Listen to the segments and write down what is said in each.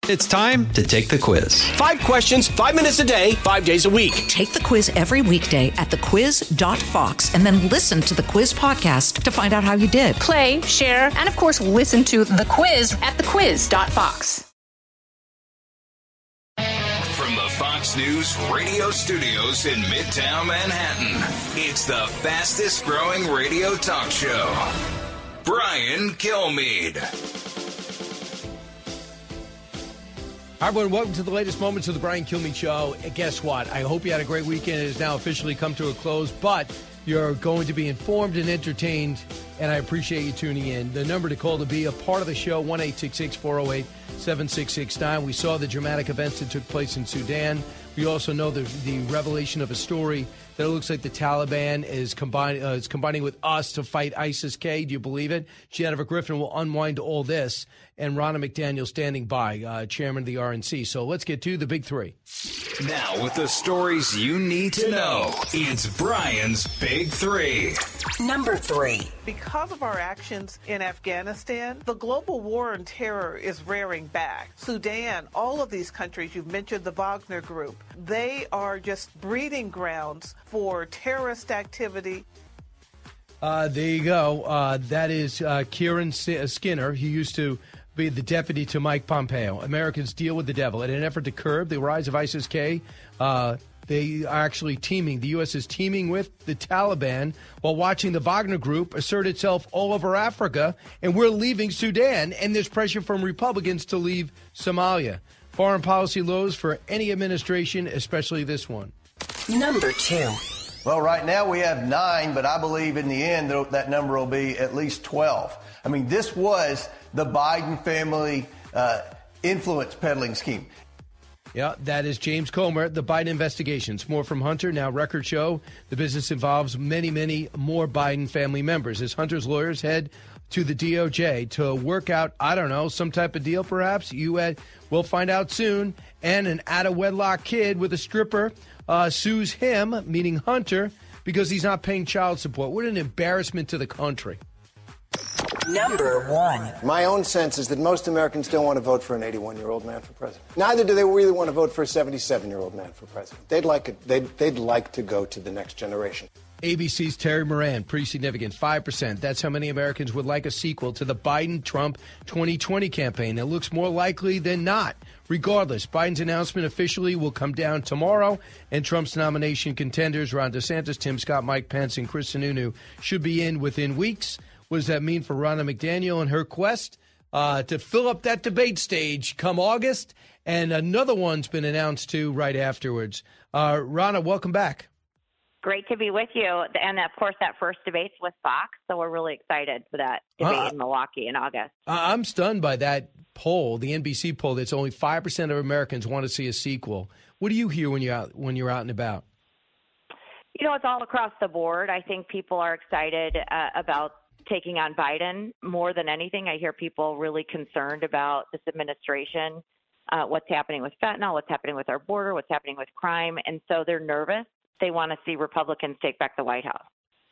It's time to take the quiz. 5 questions, 5 minutes a day, 5 days a week. Take the quiz every weekday at thequiz.fox and then listen to the quiz podcast to find out how you did. Play, share, and of course, listen to The Quiz at thequiz.fox. From the Fox News radio studios in Midtown Manhattan, it's the fastest growing radio talk show. Brian Kilmeade. Hi, everyone. Welcome to the latest moments of the Brian Kilmeade Show. And guess what? I hope you had a great weekend. It has now officially come to a close, but you're going to be informed and entertained, and I appreciate you tuning in. The number to call to be a part of the show, 1-866-408-7669. We saw the dramatic events that took place in Sudan. We also know the revelation of a story that it looks like the Taliban is combining with us to fight ISIS-K. Do you believe it? Jennifer Griffin will unwind all this, and Ronna McDaniel standing by, chairman of the RNC. So let's get to the big three. Now with the stories you need to know, it's Brian's Big Three. Number 3. Because of our actions in Afghanistan, the global war on terror is rearing back. Sudan, all of these countries, you've mentioned the Wagner Group, they are just breeding grounds for terrorist activity. There you go. That is Kieran Skinner. He used to be the deputy to Mike Pompeo. Americans deal with the devil. In an effort to curb the rise of ISIS-K, they are actually teaming. The U.S. is teaming with the Taliban while watching the Wagner Group assert itself all over Africa, and we're leaving Sudan, and there's pressure from Republicans to leave Somalia. Foreign policy lows for any administration, especially this one. Number 2. Well, right now we have 9, but I believe in the end that number will be at least 12. I mean, this was the Biden family influence peddling scheme. Yeah, that is James Comer, the Biden investigations. More from Hunter. Now, records show the business involves many, many more Biden family members. As Hunter's lawyers head to the DOJ to work out, I don't know, some type of deal perhaps. We'll find out soon. And an out-of-wedlock kid with a stripper sues him, meaning Hunter, because he's not paying child support. What an embarrassment to the country. Number 1. My own sense is that most Americans don't want to vote for an 81-year-old man for president. Neither do they really want to vote for a 77-year-old man for president. They'd like to go to the next generation. ABC's Terry Moran, pretty significant, 5%. That's how many Americans would like a sequel to the Biden-Trump 2020 campaign. It looks more likely than not. Regardless, Biden's announcement officially will come down tomorrow, and Trump's nomination contenders, Ron DeSantis, Tim Scott, Mike Pence, and Chris Sununu, should be in within weeks. What does that mean for Ronna McDaniel and her quest to fill up that debate stage come August? And another one's been announced, too, right afterwards. Ronna, welcome back. Great to be with you. And, of course, that first debate's with Fox, so we're really excited for that debate in Milwaukee in August. I'm stunned by that poll, the NBC poll, that's only 5% of Americans want to see a sequel. What do you hear when you're out and about? You know, it's all across the board. I think people are excited about taking on Biden more than anything. I hear people really concerned about this administration, what's happening with fentanyl, what's happening with our border, what's happening with crime. And so they're nervous. They want to see Republicans take back the White House.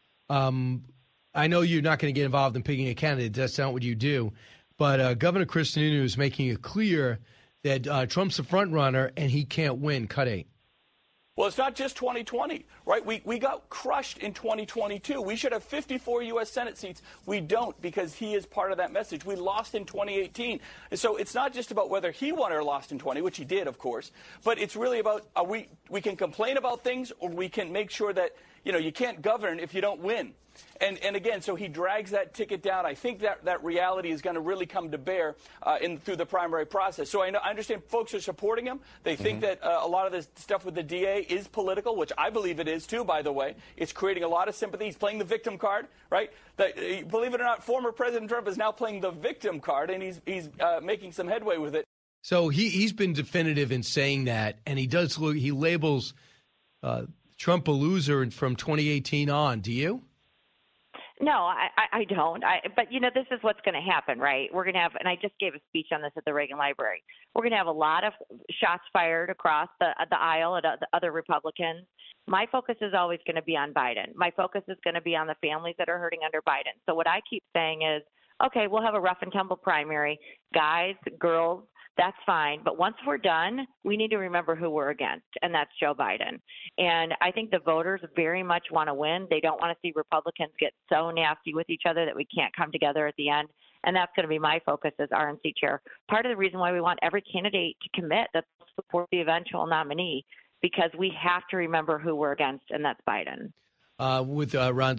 I know you're not going to get involved in picking a candidate. That's not what you do. But Governor Chris Sununu is making it clear that Trump's the front runner and he can't win. Cut 8. Well, it's not just 2020, right? We got crushed in 2022. We should have 54 U.S. Senate seats. We don't, because he is part of that message. We lost in 2018. And so it's not just about whether he won or lost in 20, which he did, of course, but it's really about we can complain about things, or we can make sure that, you can't govern if you don't win. And again, so he drags that ticket down. I think that reality is going to really come to bear through the primary process. So I understand folks are supporting him. They think that a lot of this stuff with the DA is political, which I believe it is too, by the way. It's creating a lot of sympathy. He's playing the victim card, right? Believe it or not, former President Trump is now playing the victim card, and he's making some headway with it. So he's been definitive in saying that, and he labels Trump a loser from 2018 on. Do you? No, I don't. But, this is what's going to happen, right? We're going to have, and I just gave a speech on this at the Reagan Library, we're going to have a lot of shots fired across the aisle at other Republicans. My focus is always going to be on Biden. My focus is going to be on the families that are hurting under Biden. So what I keep saying is, okay, we'll have a rough and tumble primary. Guys, girls, That's fine. But once we're done, we need to remember who we're against, and that's Joe Biden. And I think the voters very much want to win. They don't want to see Republicans get so nasty with each other that we can't come together at the end. And that's going to be my focus as RNC chair. Part of the reason why we want every candidate to commit that they'll support the eventual nominee, because we have to remember who we're against, and that's Biden. With Ron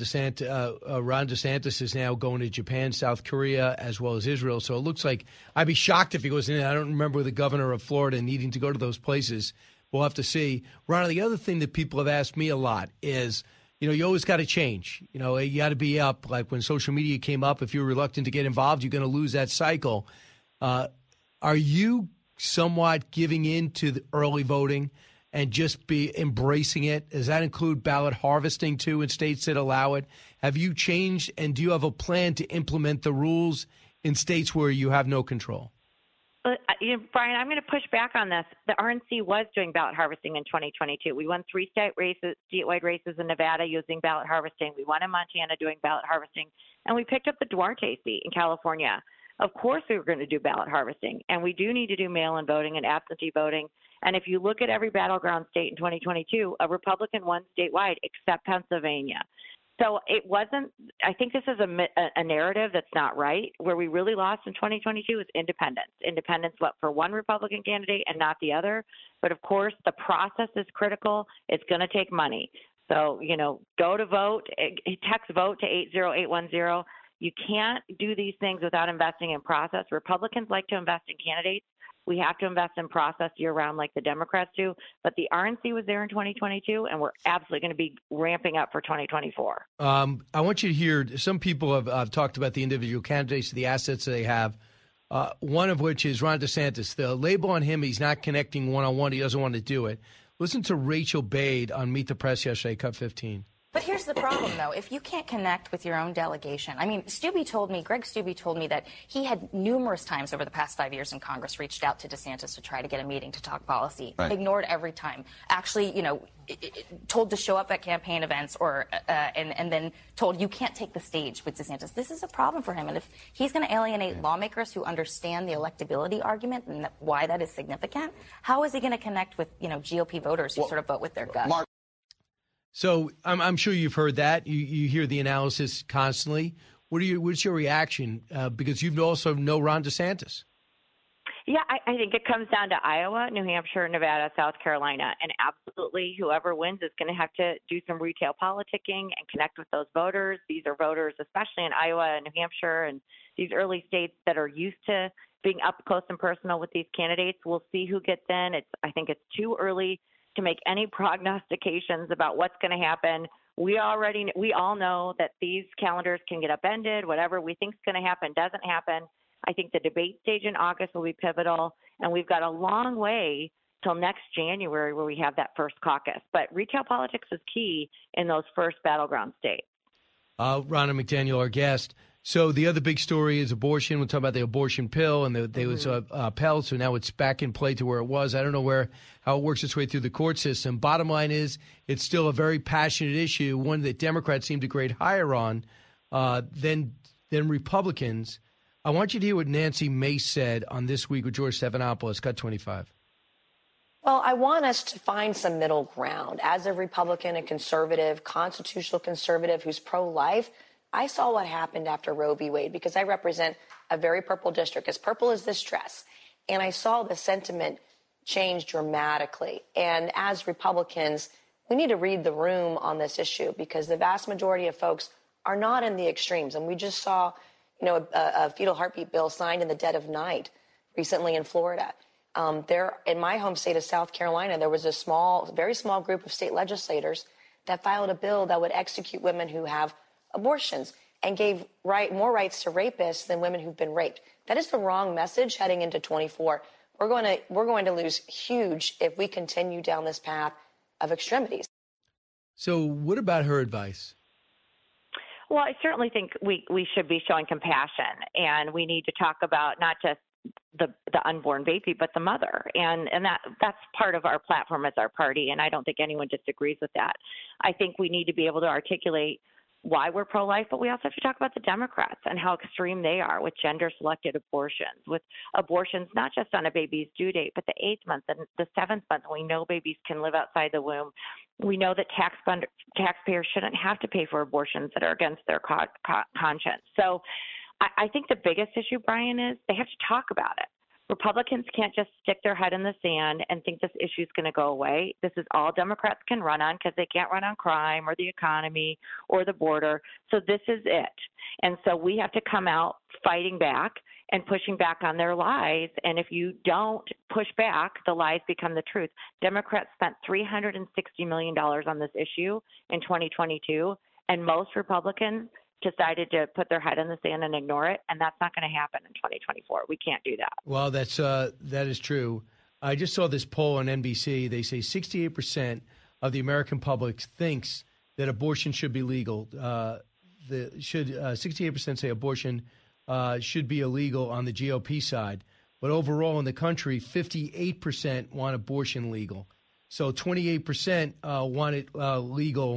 DeSantis is now going to Japan, South Korea, as well as Israel. So it looks like I'd be shocked if he goes in. I don't remember the governor of Florida needing to go to those places. We'll have to see. Ron, the other thing that people have asked me a lot is, you always got to change. You got to be up. Like when social media came up, if you're reluctant to get involved, you're going to lose that cycle. Are you somewhat giving in to the early voting and just be embracing it? Does that include ballot harvesting, too, in states that allow it? Have you changed, and do you have a plan to implement the rules in states where you have no control? Brian, I'm going to push back on this. The RNC was doing ballot harvesting in 2022. We won 3 statewide races in Nevada using ballot harvesting. We won in Montana doing ballot harvesting. And we picked up the Duarte seat in California. Of course we were going to do ballot harvesting. And we do need to do mail-in voting and absentee voting. And if you look at every battleground state in 2022, a Republican won statewide except Pennsylvania. So it wasn't – I think this is a narrative that's not right. Where we really lost in 2022 is independence. Independence went for one Republican candidate and not the other. But, of course, the process is critical. It's going to take money. So, go to vote, text vote to 80810. You can't do these things without investing in process. Republicans like to invest in candidates. We have to invest in process year-round like the Democrats do. But the RNC was there in 2022, and we're absolutely going to be ramping up for 2024. I want you to hear – some people have talked about the individual candidates, the assets they have, one of which is Ron DeSantis. The label on him, he's not connecting one-on-one. He doesn't want to do it. Listen to Rachel Bade on Meet the Press yesterday, Cut 15. But here's the problem, though. If you can't connect with your own delegation, Greg Steube told me that he had numerous times over the past 5 years in Congress reached out to DeSantis to try to get a meeting to talk policy. Right. Ignored every time. Actually, told to show up at campaign events and then told you can't take the stage with DeSantis. This is a problem for him. And if he's going to alienate lawmakers who understand the electability argument and why that is significant, how is he going to connect with, GOP voters who sort of vote with their gut? So I'm sure you've heard that. You hear the analysis constantly. What's your reaction? Because you also know Ron DeSantis. Yeah, I think it comes down to Iowa, New Hampshire, Nevada, South Carolina. And absolutely whoever wins is going to have to do some retail politicking and connect with those voters. These are voters, especially in Iowa and New Hampshire and these early states that are used to being up close and personal with these candidates. We'll see who gets in. I think it's too early to make any prognostications about what's going to happen. We all know that these calendars can get upended. Whatever we think is going to happen doesn't happen. I think the debate stage in August will be pivotal, and we've got a long way till next January where we have that first caucus. But retail politics is key in those first battleground states. Ronna McDaniel, our guest. So the other big story is abortion. We'll talk about the abortion pill, and there was upheld, so now it's back in play to where it was. I don't know how it works its way through the court system. Bottom line is it's still a very passionate issue, one that Democrats seem to grade higher on than Republicans. I want you to hear what Nancy Mace said on This Week with George Stephanopoulos, Cut 25. Well, I want us to find some middle ground. As a Republican, a conservative, constitutional conservative who's pro-life, I saw what happened after Roe v. Wade because I represent a very purple district, as purple as this dress. And I saw the sentiment change dramatically. And as Republicans, we need to read the room on this issue because the vast majority of folks are not in the extremes. And we just saw, a fetal heartbeat bill signed in the dead of night recently in Florida. There, in my home state of South Carolina, there was a very small group of state legislators that filed a bill that would execute women who have abortions and gave more rights to rapists than women who've been raped. That is the wrong message heading into 24. We're going to lose huge if we continue down this path of extremities. So what about her advice? Well, I certainly think we should be showing compassion, and we need to talk about not just the unborn baby, but the mother. And that's part of our platform as our party, and I don't think anyone disagrees with that. I think we need to be able to articulate why we're pro-life, but we also have to talk about the Democrats and how extreme they are with gender-selected abortions, with abortions not just on a baby's due date, but the 8th month and the 7th month. We know babies can live outside the womb. We know that taxpayers shouldn't have to pay for abortions that are against their conscience. So I think the biggest issue, Brian, is they have to talk about it. Republicans can't just stick their head in the sand and think this issue is going to go away. This is all Democrats can run on because they can't run on crime or the economy or the border. So this is it. And so we have to come out fighting back and pushing back on their lies. And if you don't push back, the lies become the truth. Democrats spent $360 million on this issue in 2022, and most Republicans decided to put their head in the sand and ignore it, and that's not going to happen in 2024. We can't do that. Well, that is true. I just saw this poll on NBC. They say 68% of the American public thinks that abortion should be legal. 68% say abortion should be illegal on the GOP side. But overall in the country, 58% want abortion legal. So 28% want it legal.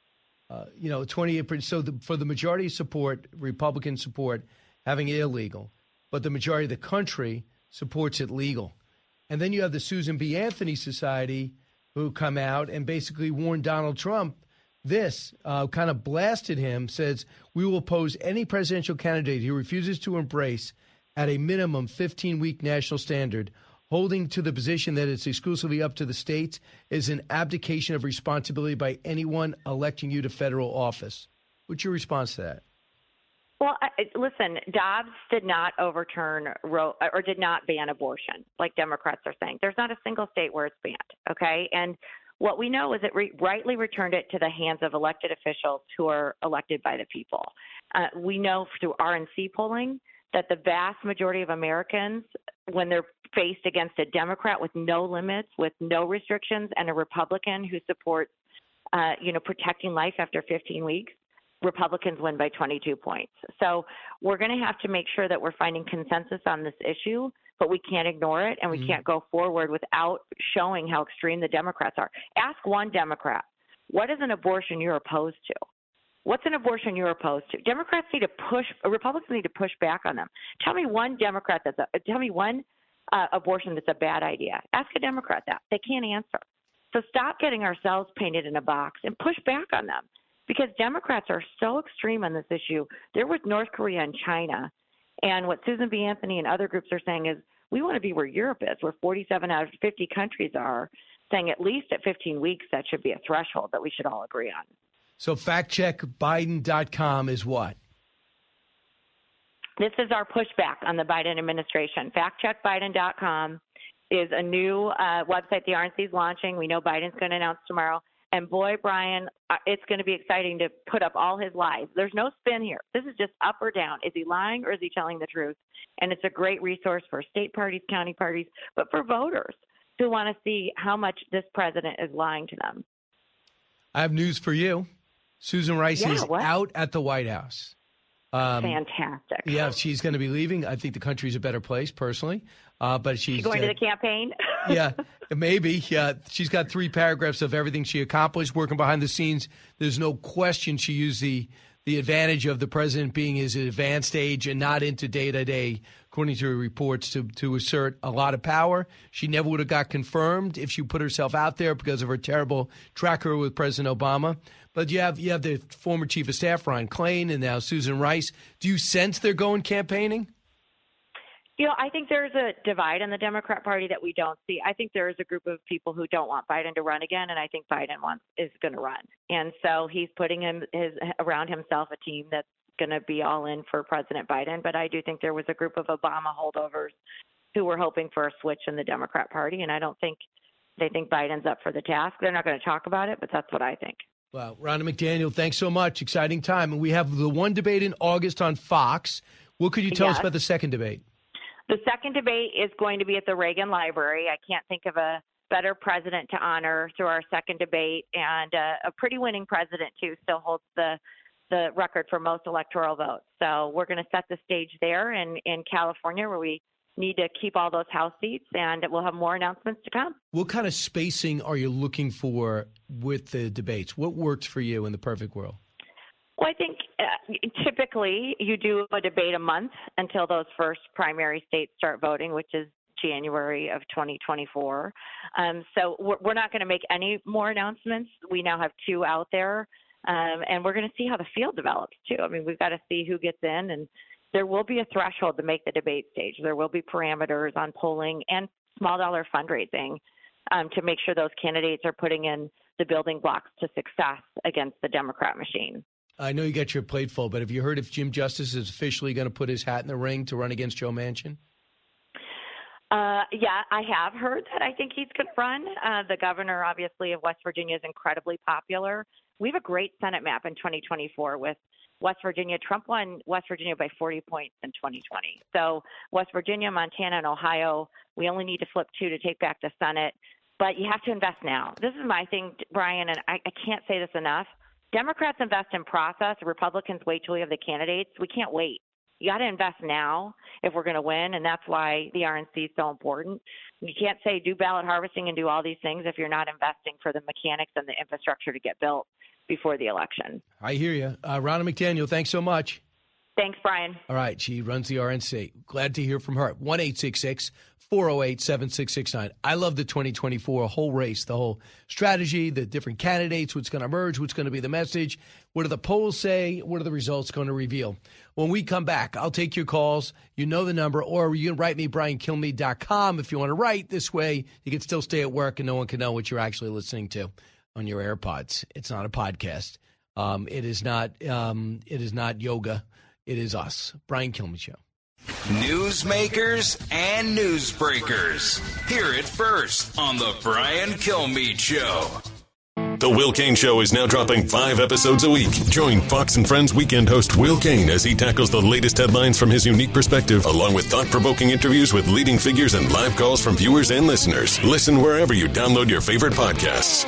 28%. So for the majority support, Republican support, having it illegal, but the majority of the country supports it legal. And then you have the Susan B. Anthony Society who come out and basically warned Donald Trump this, kind of blasted him, says, we will oppose any presidential candidate who refuses to embrace at a minimum 15-week national standard. Holding to the position that it's exclusively up to the states is an abdication of responsibility by anyone electing you to federal office. What's your response to that? Well, listen, Dobbs did not overturn or did not ban abortion, like Democrats are saying. There's not a single state where it's banned, okay? And what we know is it rightly returned it to the hands of elected officials who are elected by the people. We know through RNC polling that the vast majority of Americans, when they're faced against a Democrat with no limits, with no restrictions, and a Republican who supports, protecting life after 15 weeks, Republicans win by 22 points. So we're going to have to make sure that we're finding consensus on this issue, but we can't ignore it, and we can't go forward without showing how extreme the Democrats are. Ask one Democrat, what is an abortion you're opposed to? What's an abortion you're opposed to? Republicans need to push back on them. Tell me one Democrat abortion that's a bad idea. Ask a Democrat that. They can't answer. So stop getting ourselves painted in a box and push back on them, because Democrats are so extreme on this issue. They're with North Korea and China. And what Susan B. Anthony and other groups are saying is we want to be where Europe is, where 47 out of 50 countries are, saying at least at 15 weeks that should be a threshold that we should all agree on. So factcheckbiden.com is what? This is our pushback on the Biden administration. Factcheckbiden.com is a new website the RNC is launching. We know Biden's going to announce tomorrow. And boy, Brian, it's going to be exciting to put up all his lies. There's no spin here. This is just up or down. Is he lying or is he telling the truth? And it's a great resource for state parties, county parties, but for voters who want to see how much this president is lying to them. I have news for you. Susan Rice is out at the White House. Fantastic. Yeah, she's going to be leaving. I think the country's a better place, personally. But she's going to the campaign. Yeah, maybe. Yeah, she's got 3 paragraphs of everything she accomplished working behind the scenes. There's no question she used the advantage of the president being his advanced age and not into day-to-day, according to reports, to assert a lot of power. She never would have got confirmed if she put herself out there because of her terrible track record with President Obama. But you have the former chief of staff, Ron Klain, and now Susan Rice. Do you sense they're going campaigning? I think there's a divide in the Democrat Party that we don't see. I think there is a group of people who don't want Biden to run again, and I think Biden is going to run. And so he's putting around himself a team that's going to be all in for President Biden. But I do think there was a group of Obama holdovers who were hoping for a switch in the Democrat Party, and I don't think they think Biden's up for the task. They're not going to talk about it, but that's what I think. Wow. Ronna McDaniel, thanks so much. Exciting time. And we have the one debate in August on Fox. What could you tell us about the second debate? The second debate is going to be at the Reagan Library. I can't think of a better president to honor through our second debate, and a pretty winning president, too, still holds the record for most electoral votes. So we're going to set the stage there in California, where we need to keep all those House seats, and we'll have more announcements to come. What kind of spacing are you looking for with the debates? What works for you in the perfect world? Well, I think typically you do a debate a month until those first primary states start voting, which is January of 2024. So we're not going to make any more announcements. We now have 2 out there, and we're going to see how the field develops, too. I mean, we've got to see who gets in, and there will be a threshold to make the debate stage. There will be parameters on polling and small dollar fundraising to make sure those candidates are putting in the building blocks to success against the Democrat machine. I know you got your plate full, but have you heard if Jim Justice is officially going to put his hat in the ring to run against Joe Manchin? Yeah, I have heard that. I think he's going to run. The governor, obviously, of West Virginia is incredibly popular. We have a great Senate map in 2024 with West Virginia. Trump won West Virginia by 40 points in 2020. So West Virginia, Montana, and Ohio, we only need to flip 2 to take back the Senate. But you have to invest now. This is my thing, Brian, and I can't say this enough. Democrats invest in process. Republicans wait till we have the candidates. We can't wait. You got to invest now if we're going to win, and that's why the RNC is so important. You can't say do ballot harvesting and do all these things if you're not investing for the mechanics and the infrastructure to get built before the election. I hear you. Ronna McDaniel, thanks so much. Thanks, Brian. All right, she runs the RNC. Glad to hear from her. 1-866-408-7669. I love the 2024 whole race, the whole strategy, the different candidates, what's going to emerge, what's going to be the message, what do the polls say, what are the results going to reveal. When we come back, I'll take your calls. You know the number, or you can write me, BrianKilmeade.com, if you want to write. This way, you can still stay at work and no one can know what you're actually listening to on your AirPods. It's not a podcast. It is not yoga. It is us, Brian Kilmeade Show. Newsmakers and newsbreakers. Hear it first on the Brian Kilmeade Show. The Will Cain Show is now dropping 5 episodes a week. Join Fox & Friends weekend host Will Cain as he tackles the latest headlines from his unique perspective, along with thought-provoking interviews with leading figures and live calls from viewers and listeners. Listen wherever you download your favorite podcasts.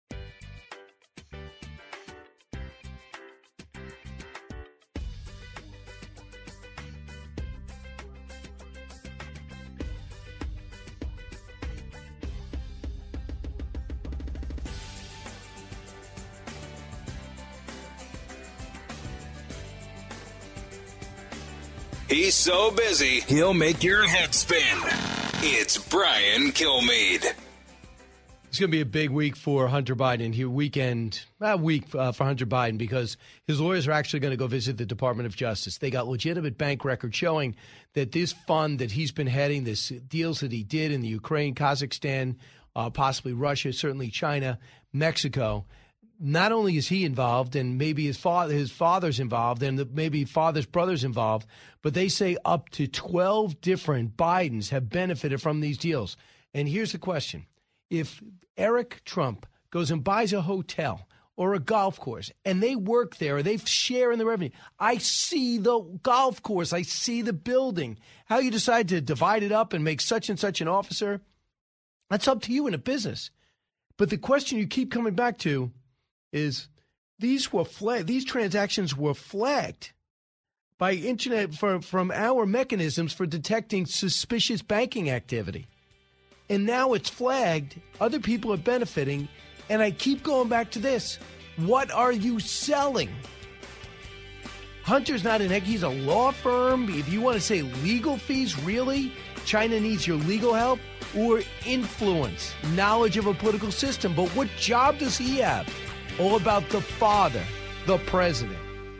He's so busy, he'll make your head spin. It's Brian Kilmeade. It's going to be a big week for Hunter Biden. For Hunter Biden, because his lawyers are actually going to go visit the Department of Justice. They got legitimate bank records showing that this fund that he's been heading, this deals that he did in the Ukraine, Kazakhstan, possibly Russia, certainly China, Mexico. Not only is he involved, and maybe his father's involved, and maybe father's brother's involved, but they say up to 12 different Bidens have benefited from these deals. And here's the question. If Eric Trump goes and buys a hotel or a golf course, and they work there, or they share in the revenue, I see the golf course, I see the building. How you decide to divide it up and make such and such an officer, that's up to you in a business. But the question you keep coming back to is these transactions were flagged by internet from our mechanisms for detecting suspicious banking activity. And now it's flagged. Other people are benefiting. And I keep going back to this. What are you selling? Hunter's not he's a law firm. If you want to say legal fees, really? China needs your legal help? Or influence, knowledge of a political system. But what job does he have? All about the father, the president.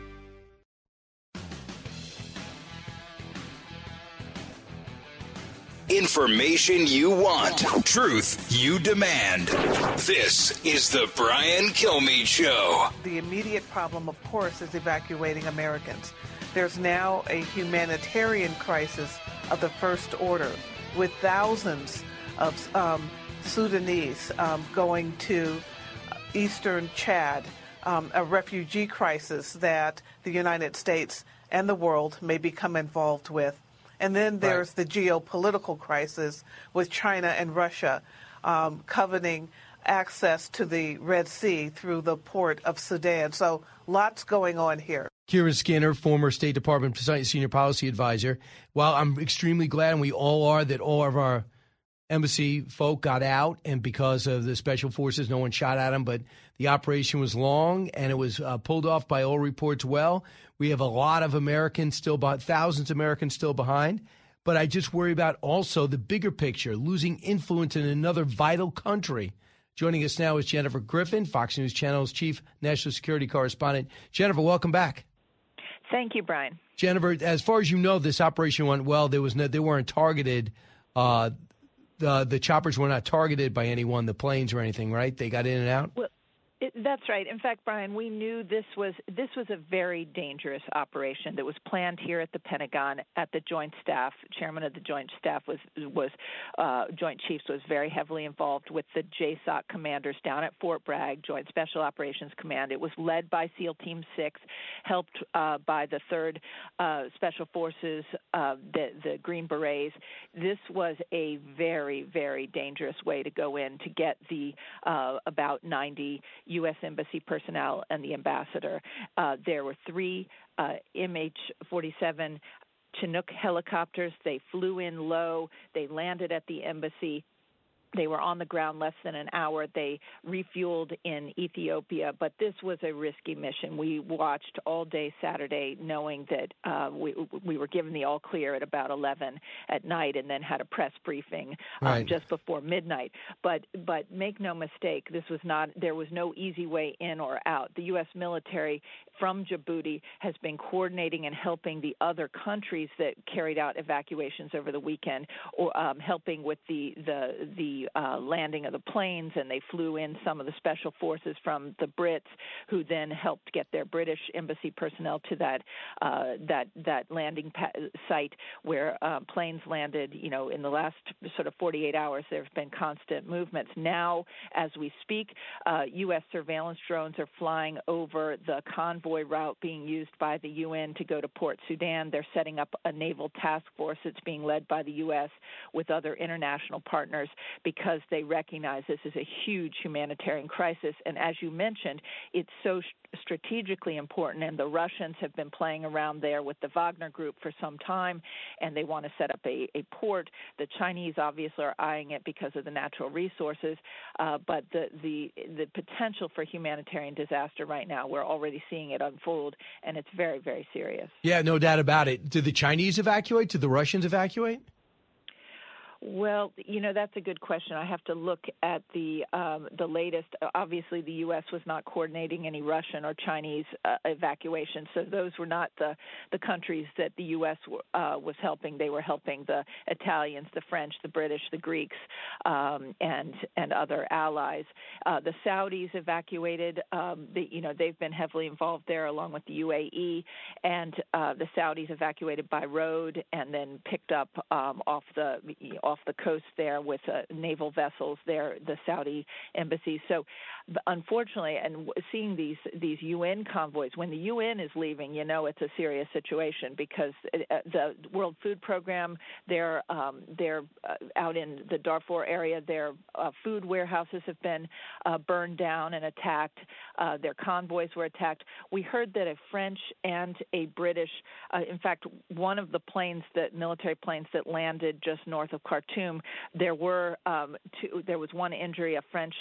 Information you want, truth you demand. This is the Brian Kilmeade Show. The immediate problem, of course, is evacuating Americans. There's now a humanitarian crisis of the first order, with thousands of Sudanese going to eastern Chad, a refugee crisis that the United States and the world may become involved with. And then there's the geopolitical crisis with China and Russia coveting access to the Red Sea through the port of Sudan. So lots going on here. Kira Skinner, former State Department Senior Policy Advisor. While I'm extremely glad, and we all are, that all of our embassy folk got out, and because of the special forces, no one shot at them, but the operation was long, and it was pulled off by all reports well. We have a lot of Americans still, thousands of Americans still behind, but I just worry about also the bigger picture, losing influence in another vital country. Joining us now is Jennifer Griffin, Fox News Channel's chief national security correspondent. Jennifer, welcome back. Thank you, Brian. Jennifer, as far as you know, this operation went well. They weren't targeted. The choppers were not targeted by anyone, the planes or anything, right? They got in and out? Well, that's right. In fact, Brian, we knew this was a very dangerous operation that was planned here at the Pentagon at the Joint Staff. Chairman of the Joint Staff Joint Chiefs was very heavily involved with the JSOC commanders down at Fort Bragg, Joint Special Operations Command. It was led by SEAL Team 6, helped by the 3rd Special Forces, the Green Berets. This was a very, very dangerous way to go in to get the about 90 U.S. Embassy personnel and the ambassador. There were 3 MH-47 Chinook helicopters. They flew in low. They landed at the embassy. They were on the ground less than an hour. They refueled in Ethiopia, but this was a risky mission. We watched all day Saturday knowing that we were given the all clear at about 11 at night and then had a press briefing just before midnight. But make no mistake, there was no easy way in or out. The U.S. military from Djibouti has been coordinating and helping the other countries that carried out evacuations over the weekend, or helping with the landing of the planes, and they flew in some of the special forces from the Brits, who then helped get their British embassy personnel to that landing site where planes landed. You know, in the last sort of 48 hours, there's been constant movements. Now, as we speak, U.S. surveillance drones are flying over the convoy route being used by the UN to go to Port Sudan. They're setting up a naval task force that's being led by the U.S. with other international partners, because they recognize this is a huge humanitarian crisis. And as you mentioned, it's so strategically important, and the Russians have been playing around there with the Wagner Group for some time, and they want to set up a port. The Chinese obviously are eyeing it because of the natural resources, but the potential for humanitarian disaster right now, we're already seeing it unfold, and it's very, very serious. Yeah, no doubt about it. Did the Chinese evacuate? Did the Russians evacuate? Well, you know, that's a good question. I have to look at the latest. Obviously, the U.S. was not coordinating any Russian or Chinese evacuation, so those were not the countries that the U.S. was helping. They were helping the Italians, the French, the British, the Greeks, and other allies. The Saudis evacuated. They've been heavily involved there, along with the UAE, and the Saudis evacuated by road and then picked up off the coast there with naval vessels there, the Saudi embassy. So unfortunately, and seeing these UN convoys, when the UN is leaving, you know it's a serious situation, because the World Food Program, they're out in the Darfur area. Their food warehouses have been burned down and attacked. Their convoys were attacked. We heard that a French and a British, in fact, one of the military planes that landed just north of Khartoum, there was one injury. A French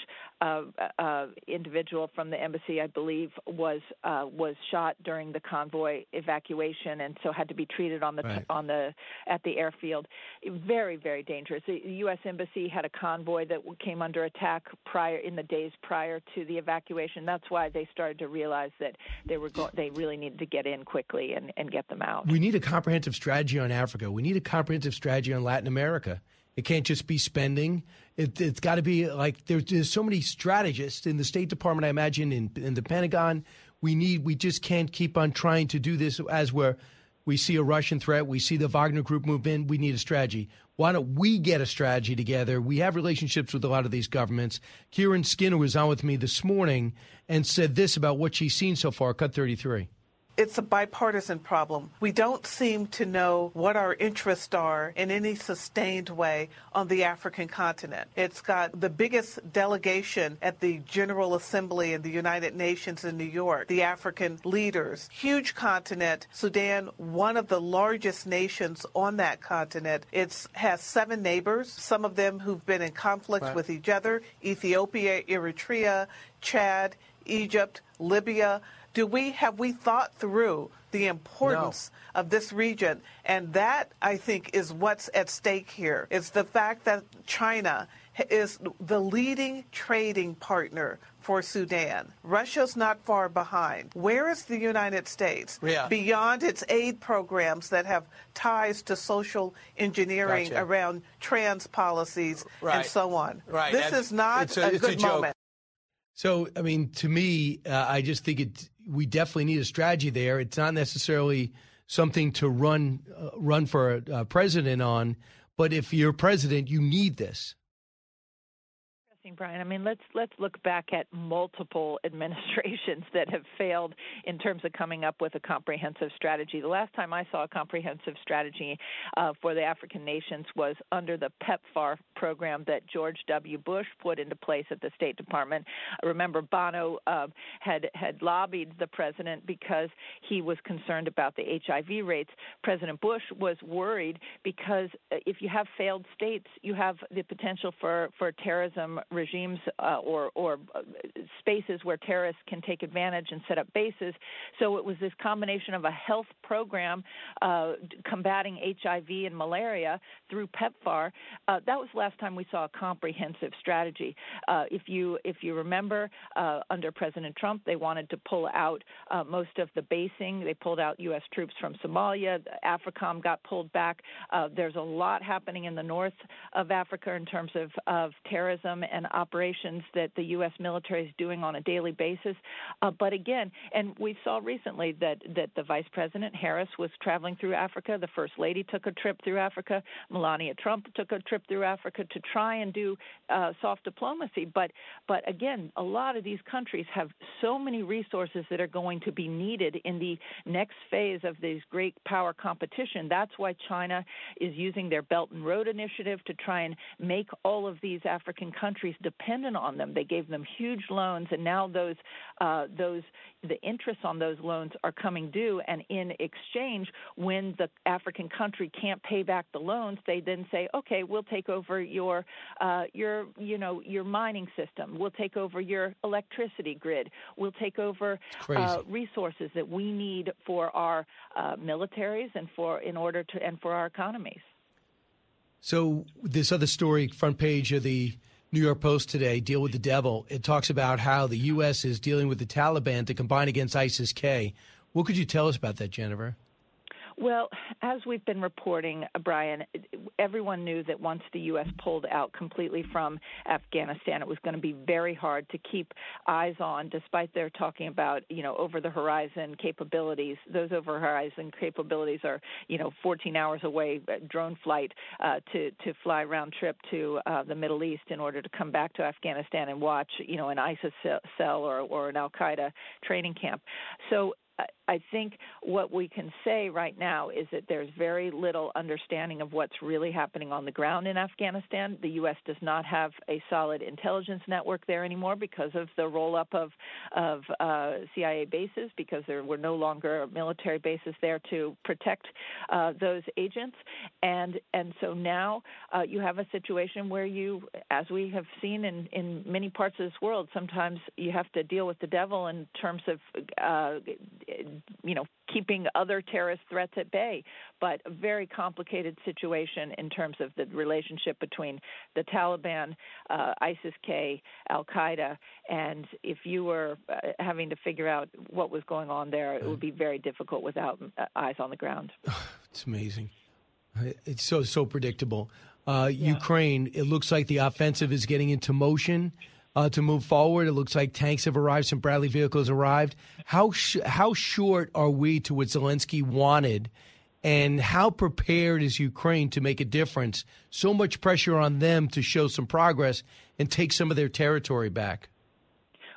individual from the embassy, I believe, was shot during the convoy evacuation, and so had to be treated at the airfield. Very, very dangerous. The U.S. embassy had a convoy that came under attack in the days prior to the evacuation. That's why they started to realize that they really needed to get in quickly and get them out. We need a comprehensive strategy on Africa. We need a comprehensive strategy on Latin America. It can't just be spending. It's got to be like there's so many strategists in the State Department, I imagine, in the Pentagon. We just can't keep on trying to do this as we see a Russian threat. We see the Wagner Group move in. We need a strategy. Why don't we get a strategy together? We have relationships with a lot of these governments. Kieran Skinner was on with me this morning and said this about what she's seen so far. Cut 33. it's a bipartisan problem. We don't seem to know what our interests are in any sustained way on the African continent. It's got the biggest delegation at the General Assembly in the United Nations in New York, the African leaders. Huge continent. Sudan, one of the largest nations on that continent. It has 7 neighbors, some of them who've been in conflict with each other: Ethiopia, Eritrea, Chad, Egypt, Libya. Have we thought through the importance of this region? And that, I think, is what's at stake here. It's the fact that China is the leading trading partner for Sudan. Russia's not far behind. Where is the United States beyond its aid programs that have ties to social engineering around trans policies and so on? This is not a good moment. So, I mean, to me, I just think we definitely need a strategy there. It's not necessarily something to run for a president on, but if you're president, you need this. Brian, I mean, let's look back at multiple administrations that have failed in terms of coming up with a comprehensive strategy. The last time I saw a comprehensive strategy for the African nations was under the PEPFAR program that George W. Bush put into place at the State Department. I remember Bono had lobbied the president because he was concerned about the HIV rates. President Bush was worried because if you have failed states, you have the potential for terrorism regimes or spaces where terrorists can take advantage and set up bases. So it was this combination of a health program combating HIV and malaria through PEPFAR. That was the last time we saw a comprehensive strategy. If you remember, under President Trump, they wanted to pull out most of the basing. They pulled out U.S. troops from Somalia. AFRICOM got pulled back. There's a lot happening in the north of Africa in terms of terrorism and operations that the U.S. military is doing on a daily basis. But again, and we saw recently that the Vice President Harris was traveling through Africa. The First Lady took a trip through Africa. Melania Trump took a trip through Africa to try and do soft diplomacy. But again, a lot of these countries have so many resources that are going to be needed in the next phase of this great power competition. That's why China is using their Belt and Road Initiative to try and make all of these African countries dependent on them. They gave them huge loans, and now the interest on those loans are coming due. And in exchange, when the African country can't pay back the loans, they then say, "Okay, we'll take over your mining system. We'll take over your electricity grid. We'll take over resources that we need for our militaries and for our economies." So this other story, front page of the New York Post today, Deal with the Devil. It talks about how the U.S. is dealing with the Taliban to combine against ISIS-K. What could you tell us about that, Jennifer? Well, as we've been reporting, Brian, everyone knew that once the U.S. pulled out completely from Afghanistan, it was going to be very hard to keep eyes on, despite their talking about, over-the-horizon capabilities. Those over-horizon capabilities are, 14 hours away, drone flight to fly round trip to the Middle East in order to come back to Afghanistan and watch, an ISIS cell or an al-Qaeda training camp. So I think what we can say right now is that there's very little understanding of what's really happening on the ground in Afghanistan. The U.S. does not have a solid intelligence network there anymore because of the roll-up of CIA bases, because there were no longer military bases there to protect those agents. And so now you have a situation where you, as we have seen in many parts of this world, sometimes you have to deal with the devil in terms of keeping other terrorist threats at bay, but a very complicated situation in terms of the relationship between the Taliban, ISIS-K, al-Qaeda, and if you were having to figure out what was going on there, it would be very difficult without eyes on the ground. It's amazing. It's so predictable. Ukraine, it looks like the offensive is getting into motion. To move forward, it looks like tanks have arrived, some Bradley vehicles arrived. How short are we to what Zelensky wanted, and how prepared is Ukraine to make a difference? So much pressure on them to show some progress and take some of their territory back.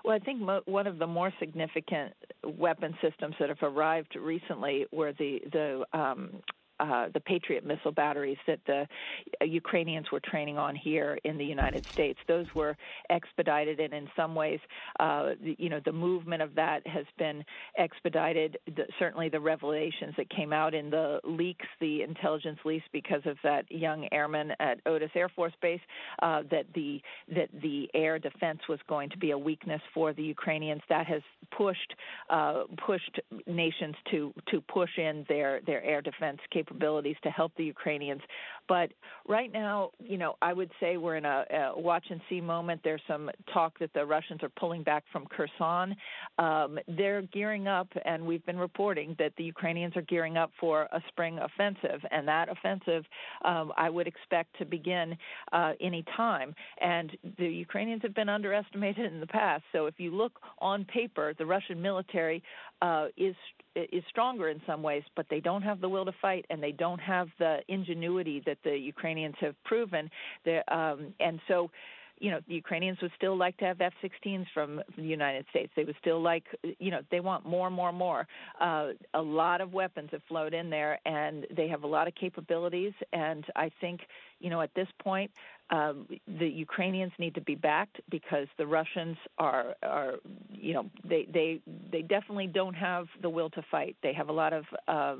Well, I think one of the more significant weapon systems that have arrived recently were the Patriot missile batteries that the Ukrainians were training on here in the United States. Those were expedited, and in some ways, the movement of that has been expedited. Certainly the revelations that came out in the leaks, the intelligence leaks because of that young airman at Otis Air Force Base, that the air defense was going to be a weakness for the Ukrainians. That has pushed nations to push in their air defense capabilities to help the Ukrainians. But right now, I would say we're in a watch and see moment. There's some talk that the Russians are pulling back from Kherson. They're gearing up, and we've been reporting that the Ukrainians are gearing up for a spring offensive, and that offensive I would expect to begin any time. And the Ukrainians have been underestimated in the past. So if you look on paper, the Russian military is stronger in some ways, but they don't have the will to fight, and they don't have the ingenuity that the Ukrainians have proven. And so, the Ukrainians would still like to have F-16s from the United States. They would still like, they want more. A lot of weapons have flowed in there, and they have a lot of capabilities. And I think, at this point, the Ukrainians need to be backed because the Russians are they definitely don't have the will to fight. They have a lot of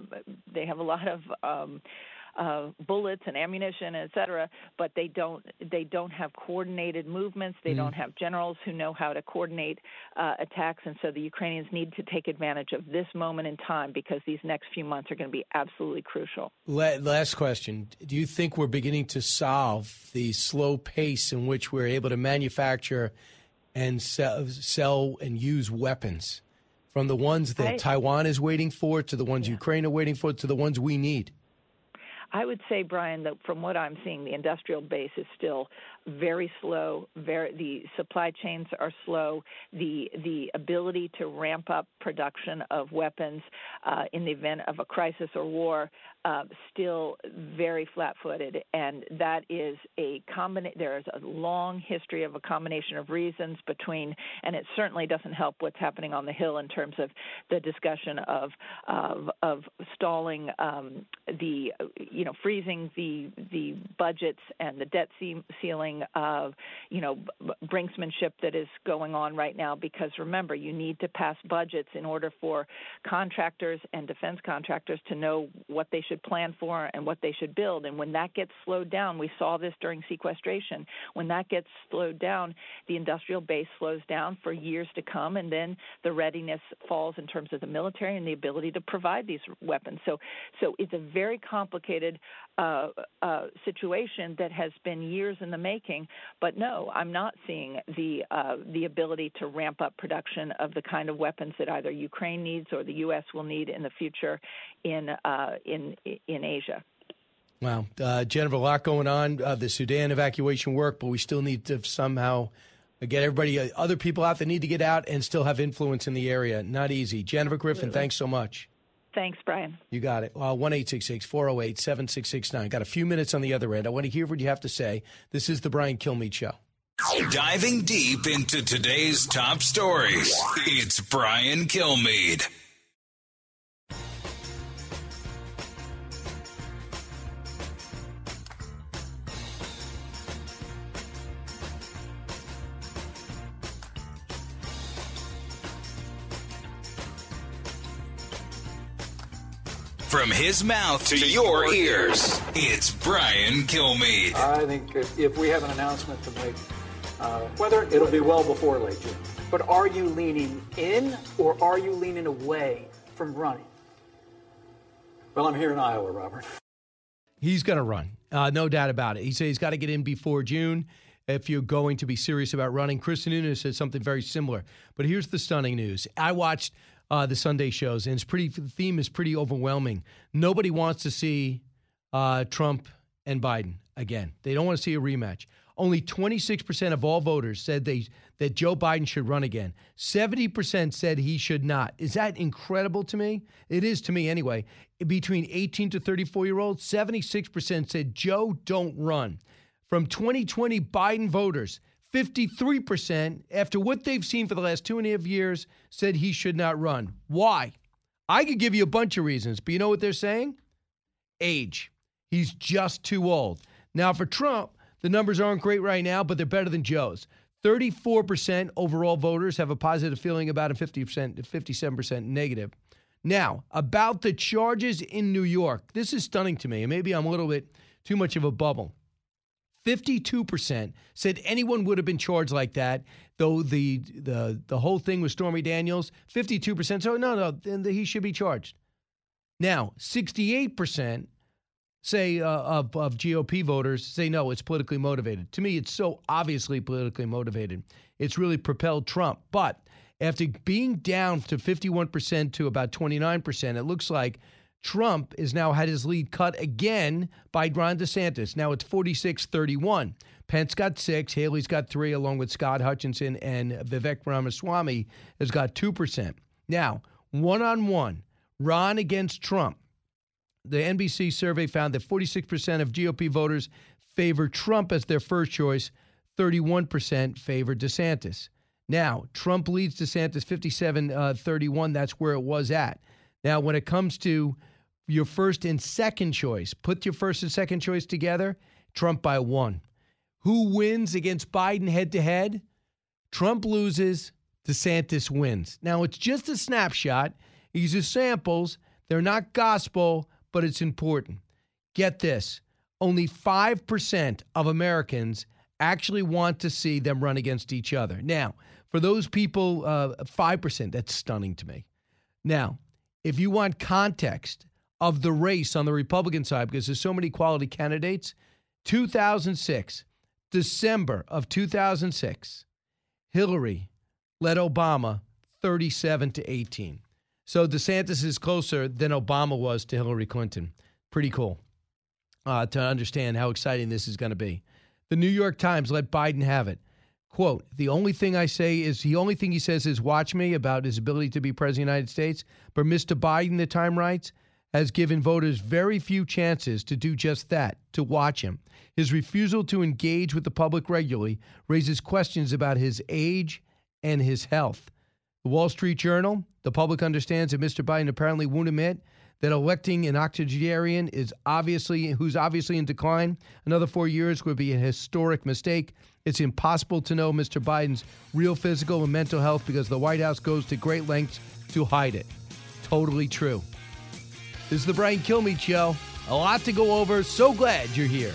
bullets and ammunition, et cetera, but they don't have coordinated movements. They don't have generals who know how to coordinate attacks, and so the Ukrainians need to take advantage of this moment in time because these next few months are going to be absolutely crucial. Last question. Do you think we're beginning to solve the slow pace in which we're able to manufacture and sell and use weapons, from the ones that Taiwan is waiting for to the ones Ukraine are waiting for to the ones we need? I would say, Brian, that from what I'm seeing, the industrial base is still very slow. The supply chains are slow. The ability to ramp up production of weapons in the event of a crisis or war still very flat-footed, and that is there is a long history of a combination of reasons between, and it certainly doesn't help what's happening on the Hill in terms of the discussion of stalling freezing the budgets and the debt ceiling of brinksmanship that is going on right now, because remember, you need to pass budgets in order for contractors and defense contractors to know what they should plan for and what they should build. And when that gets slowed down, we saw this during sequestration, when that gets slowed down, the industrial base slows down for years to come, and then the readiness falls in terms of the military and the ability to provide these weapons. So it's a very complicated situation that has been years in the making. But no, I'm not seeing the ability to ramp up production of the kind of weapons that either Ukraine needs or the U.S. will need in the future in Asia. Wow. Jennifer, a lot going on. The Sudan evacuation work, but we still need to somehow get everybody, other people out that need to get out and still have influence in the area. Not easy. Jennifer Griffin, thanks so much. Thanks, Brian. You got it. 1-866-408-7669. Got a few minutes on the other end. I want to hear what you have to say. This is the Brian Kilmeade Show. Diving deep into today's top stories, it's Brian Kilmeade. From his mouth to your ears, it's Brian Kilmeade. I think if we have an announcement to make, whether it'll be well before late June. But are you leaning in or are you leaning away from running? Well, I'm here in Iowa, Robert. He's going to run, no doubt about it. He said he's got to get in before June if you're going to be serious about running. Chris Sununu said something very similar. But here's the stunning news. I watched the Sunday shows, and the theme is pretty overwhelming. Nobody wants to see Trump and Biden again. They don't want to see a rematch. Only 26% of all voters said that Joe Biden should run again. 70% said he should not. Is that incredible to me? It is to me anyway. Between 18 to 34-year-olds, 76% said, Joe, don't run. From 2020 Biden voters, 53%, after what they've seen for the last 2.5 years, said he should not run. Why? I could give you a bunch of reasons, but you know what they're saying? Age. He's just too old. Now, for Trump, the numbers aren't great right now, but they're better than Joe's. 34% overall voters have a positive feeling about him, 57% negative. Now, about the charges in New York, this is stunning to me, and maybe I'm a little bit too much of a bubble. 52% said anyone would have been charged like that, though the whole thing was Stormy Daniels. 52%, so no, he should be charged. Now, 68% say of GOP voters say no, it's politically motivated. To me, it's so obviously politically motivated. It's really propelled Trump. But after being down to 51% to about 29%, it looks like Trump has now had his lead cut again by Ron DeSantis. Now it's 46-31. Pence got 6, Haley's got 3, along with Scott Hutchinson, and Vivek Ramaswamy has got 2%. Now, one-on-one, Ron against Trump. The NBC survey found that 46% of GOP voters favor Trump as their first choice, 31% favor DeSantis. Now, Trump leads DeSantis 57-31. That's where it was at. Now, when it comes to your first and second choice, put your first and second choice together, Trump by 1. Who wins against Biden head-to-head? Trump loses, DeSantis wins. Now, it's just a snapshot. These are samples. They're not gospel, but it's important. Get this. Only 5% of Americans actually want to see them run against each other. Now, for those people, 5%, that's stunning to me. Now, if you want context of the race on the Republican side, because there's so many quality candidates, 2006, December of 2006, Hillary led Obama 37-18. So DeSantis is closer than Obama was to Hillary Clinton. Pretty cool to understand how exciting this is going to be. The New York Times let Biden have it. Quote, the only thing he says is watch me about his ability to be president of the United States. But Mr. Biden, the Time writes, has given voters very few chances to do just that, to watch him. His refusal to engage with the public regularly raises questions about his age and his health. The Wall Street Journal, the public understands that Mr. Biden apparently won't admit that electing an octogenarian who's obviously in decline another 4 years would be a historic mistake. It's impossible to know Mr. Biden's real physical and mental health because the White House goes to great lengths to hide it. Totally true. This is the Brian Kilmeade Show. A lot to go over. So glad you're here.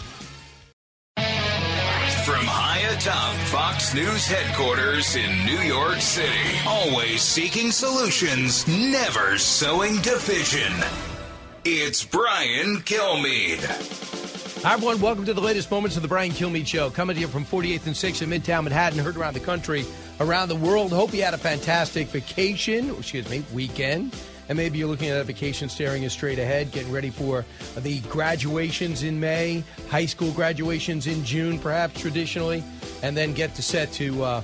From high atop Fox News headquarters in New York City, always seeking solutions, never sowing division. It's Brian Kilmeade. Hi, everyone. Welcome to the latest moments of the Brian Kilmeade Show. Coming to you from 48th and 6th in Midtown Manhattan, heard around the country, around the world. Hope you had a fantastic weekend. And maybe you're looking at a vacation staring you straight ahead, getting ready for the graduations in May, high school graduations in June, perhaps traditionally, and then get set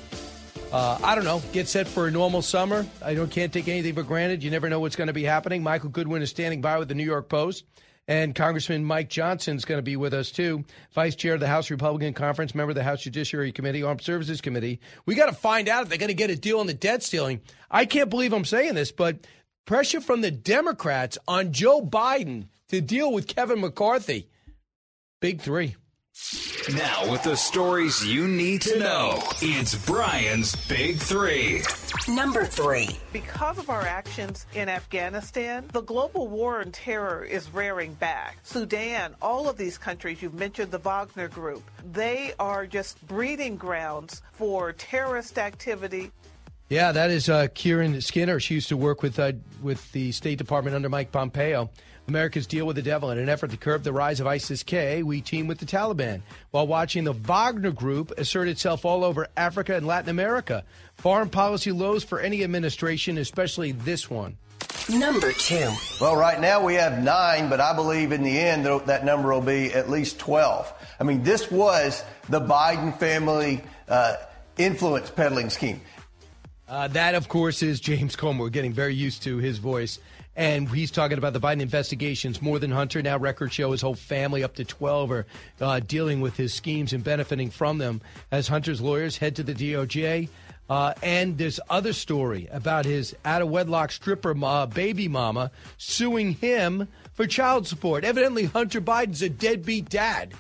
for a normal summer. Can't take anything for granted. You never know what's going to be happening. Michael Goodwin is standing by with the New York Post, and Congressman Mike Johnson is going to be with us, too, Vice Chair of the House Republican Conference, member of the House Judiciary Committee, Armed Services Committee. We got to find out if they're going to get a deal on the debt ceiling. I can't believe I'm saying this, but pressure from the Democrats on Joe Biden to deal with Kevin McCarthy. Big 3. Now with the stories you need to know, it's Brian's Big 3. Number 3. Because of our actions in Afghanistan, the global war on terror is rearing back. Sudan, all of these countries, you've mentioned the Wagner Group, they are just breeding grounds for terrorist activity. Yeah, that is Kieran Skinner. She used to work with the State Department under Mike Pompeo. America's deal with the devil. In an effort to curb the rise of ISIS-K, we team with the Taliban while watching the Wagner Group assert itself all over Africa and Latin America. Foreign policy lows for any administration, especially this one. Number 2. Well, right now we have 9, but I believe in the end that number will be at least 12. I mean, this was the Biden family influence peddling scheme. That, of course, is James Comer. We're getting very used to his voice. And he's talking about the Biden investigations more than Hunter. Now records show his whole family, up to 12, are dealing with his schemes and benefiting from them as Hunter's lawyers head to the DOJ. And this other story about his out-of-wedlock stripper baby mama suing him for child support. Evidently, Hunter Biden's a deadbeat dad.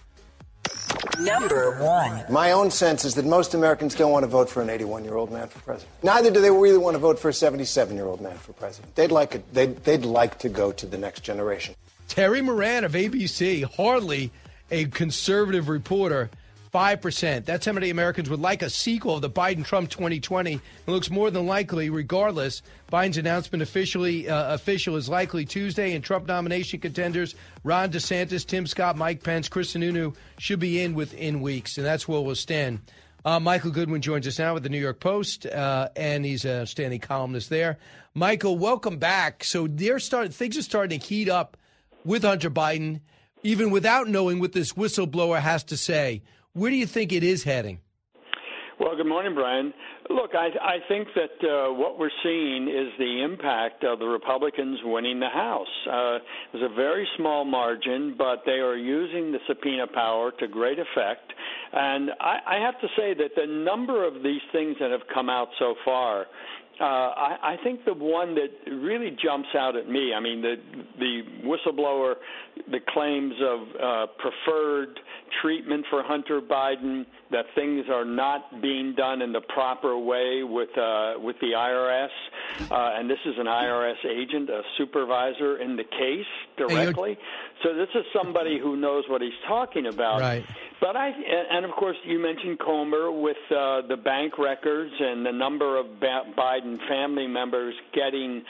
Number 1. My own sense is that most Americans don't want to vote for an 81-year-old man for president. Neither do they really want to vote for a 77-year-old man for president. They'd like to go to the next generation. Terry Moran of ABC, hardly a conservative reporter, 5%. That's how many Americans would like a sequel of the Biden-Trump 2020. It looks more than likely, regardless. Biden's announcement official is likely Tuesday, and Trump nomination contenders Ron DeSantis, Tim Scott, Mike Pence, Chris Sununu should be in within weeks, and that's where we'll stand. Michael Goodwin joins us now with the New York Post, and he's a standing columnist there. Michael, welcome back. So things are starting to heat up with Hunter Biden, even without knowing what this whistleblower has to say. Where do you think it is heading? Well, good morning, Brian. Look, I think that what we're seeing is the impact of the Republicans winning the House. There's a very small margin, but they are using the subpoena power to great effect. And I have to say that the number of these things that have come out so far, I think the one that really jumps out at me, I mean, the whistleblower, the claims of preferred treatment for Hunter Biden, that things are not being done in the proper way with the IRS, and this is an IRS agent, a supervisor in the case directly. So this is somebody who knows what he's talking about. Right. But and of course, you mentioned Comer with the bank records and the number of Biden family members getting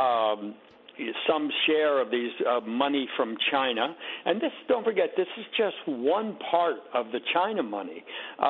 some share of these money from China. And this, don't forget, this is just one part of the China money.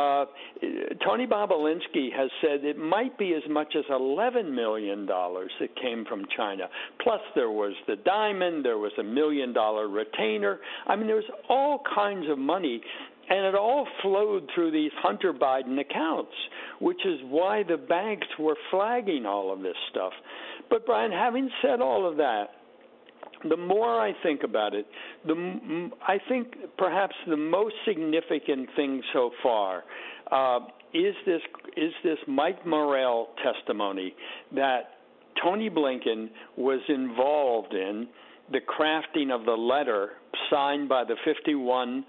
Tony Bobolinsky has said it might be as much as $11 million that came from China. Plus there was the diamond, there was $1 million retainer. I mean, there was all kinds of money. And it all flowed through these Hunter Biden accounts, which is why the banks were flagging all of this stuff. But, Brian, having said all of that, the more I think about it, I think perhaps the most significant thing so far is this Mike Morrell testimony that Tony Blinken was involved in the crafting of the letter signed by the 51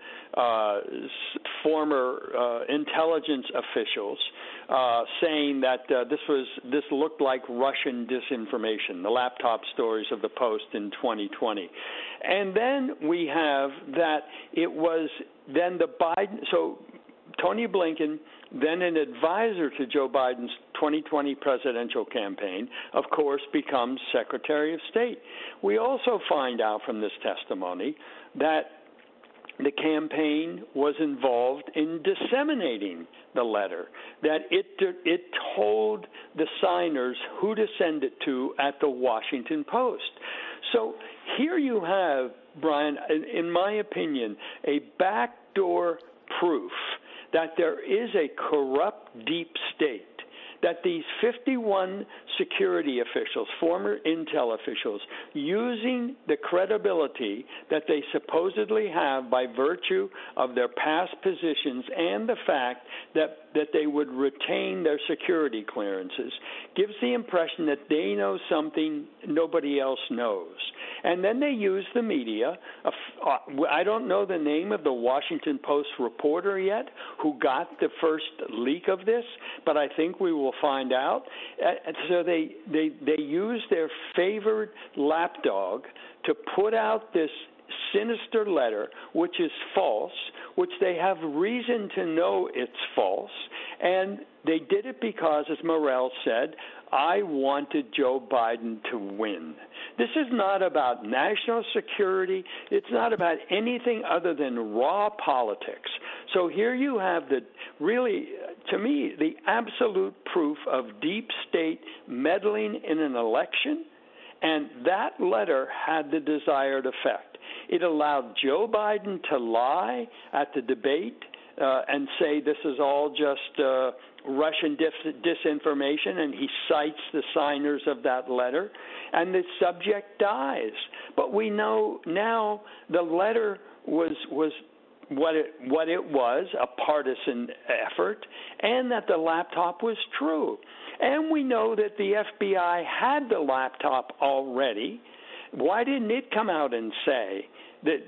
former intelligence officials saying that this looked like Russian disinformation, the laptop stories of the Post in 2020. And then we have that it was then the Biden, so Tony Blinken, then an advisor to Joe Biden's 2020 presidential campaign, of course, becomes Secretary of State. We also find out from this testimony that the campaign was involved in disseminating the letter, that it told the signers who to send it to at the Washington Post. So here you have, Brian, in my opinion, a backdoor proof that there is a corrupt deep state, that these 51 security officials, former intel officials, using the credibility that they supposedly have by virtue of their past positions and the fact that they would retain their security clearances, gives the impression that they know something nobody else knows. And then they use the media. I don't know the name of the Washington Post reporter yet who got the first leak of this, but I think we will find out. So they use their favored lapdog to put out this sinister letter, which is false, which they have reason to know it's false, and they did it because, as Morrell said, I wanted Joe Biden to win. This is not about national security. It's not about anything other than raw politics. So here you have really, to me, the absolute proof of deep state meddling in an election, and that letter had the desired effect. It allowed Joe Biden to lie at the debate and say this is all just Russian disinformation, and he cites the signers of that letter, and the subject dies. But we know now the letter was what it was, a partisan effort, and that the laptop was true. And we know that the FBI had the laptop already. Why didn't it come out and say that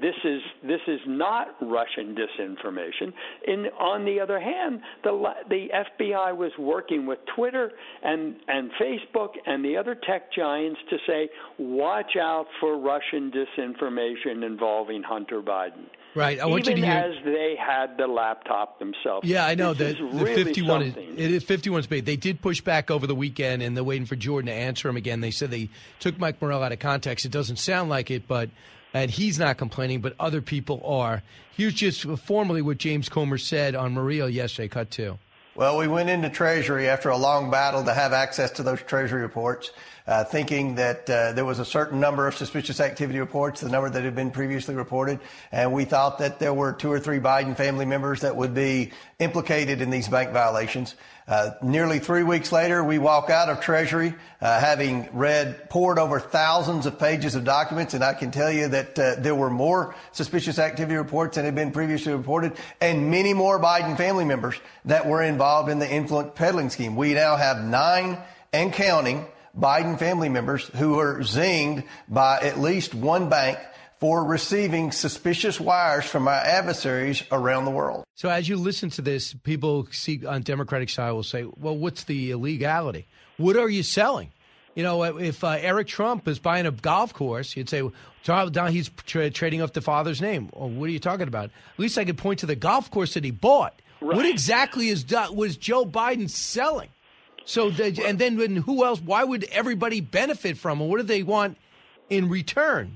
this is not Russian disinformation? And on the other hand, the FBI was working with Twitter and Facebook and the other tech giants to say, watch out for Russian disinformation involving Hunter Biden. Right. I want you to hear, as they had the laptop themselves. Yeah, I know. The really 51 something. It is 51's big. They did push back over the weekend, and they're waiting for Jordan to answer him again. They said they took Mike Morell out of context. It doesn't sound like it, and he's not complaining, but other people are. Here's just formally what James Comer said on Murillo yesterday. Cut 2. Well, we went into Treasury after a long battle to have access to those Treasury reports, thinking that there was a certain number of suspicious activity reports, the number that had been previously reported, and we thought that there were 2 or 3 Biden family members that would be implicated in these bank violations. Nearly 3 weeks later, we walk out of Treasury having poured over thousands of pages of documents, and I can tell you that there were more suspicious activity reports than had been previously reported, and many more Biden family members that were involved in the influence peddling scheme. We now have 9 and counting Biden family members who are zinged by at least one bank for receiving suspicious wires from our adversaries around the world. So as you listen to this, people on Democratic side will say, well, what's the illegality? What are you selling? You know, if Eric Trump is buying a golf course, you'd say, well, he's trading off the father's name. Well, what are you talking about? At least I could point to the golf course that he bought. Right. What exactly was Joe Biden selling? So, and then who else? Why would everybody benefit from it? What do they want in return?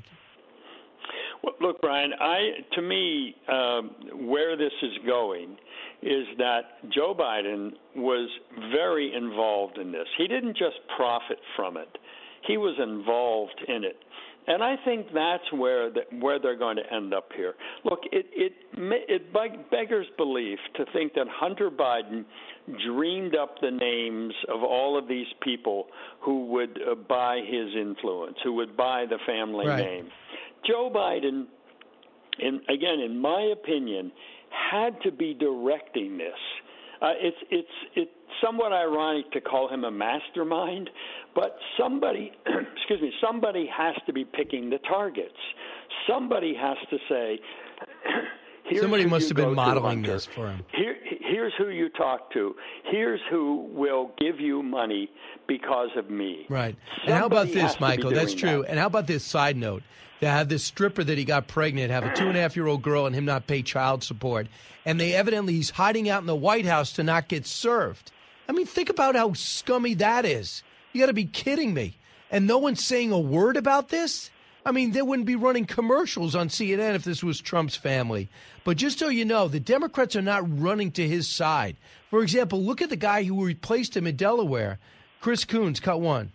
Well, look, Brian, to me, where this is going is that Joe Biden was very involved in this. He didn't just profit from it. He was involved in it. And I think that's where they're going to end up here. Look, it beggars belief to think that Hunter Biden dreamed up the names of all of these people who would buy his influence, who would buy the family name. Joe Biden, in my opinion, had to be directing this. It's somewhat ironic to call him a mastermind, but somebody has to be picking the targets. Somebody has to say, somebody must have been modeling this for him. Here's who you talk to. Here's who will give you money because of me. Right. And how about this, Michael? That's true. And how about this side note? To have this stripper that he got pregnant, have a 2.5-year-old girl, and him not pay child support. And he's hiding out in the White House to not get served. I mean, think about how scummy that is. You got to be kidding me. And no one's saying a word about this? I mean, they wouldn't be running commercials on CNN if this was Trump's family. But just so you know, the Democrats are not running to his side. For example, look at the guy who replaced him in Delaware, Chris Coons, cut 1.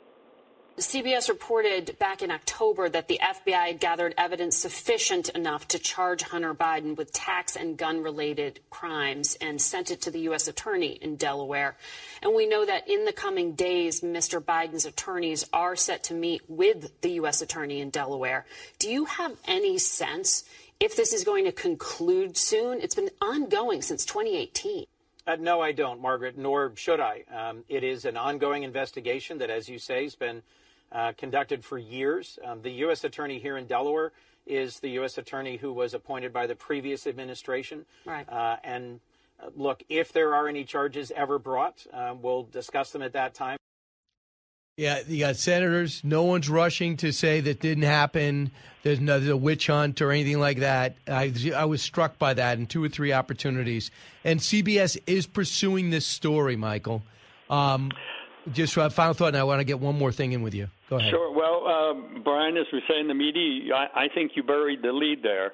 CBS reported back in October that the FBI had gathered evidence sufficient enough to charge Hunter Biden with tax and gun-related crimes and sent it to the U.S. attorney in Delaware. And we know that in the coming days, Mr. Biden's attorneys are set to meet with the U.S. attorney in Delaware. Do you have any sense if this is going to conclude soon? It's been ongoing since 2018. No, I don't, Margaret, nor should I. It is an ongoing investigation that, as you say, has been conducted for years. The U.S. attorney here in Delaware is the U.S. attorney who was appointed by the previous administration. Right. Look, if there are any charges ever brought, we'll discuss them at that time. Yeah, you got senators. No one's rushing to say that didn't happen. There's a witch hunt or anything like that. I was struck by that in 2 or 3 opportunities. And CBS is pursuing this story, Michael. Just a final thought, and I want to get one more thing in with you. Go ahead. Sure. Well, Brian, as we say in the media, I think you buried the lead there.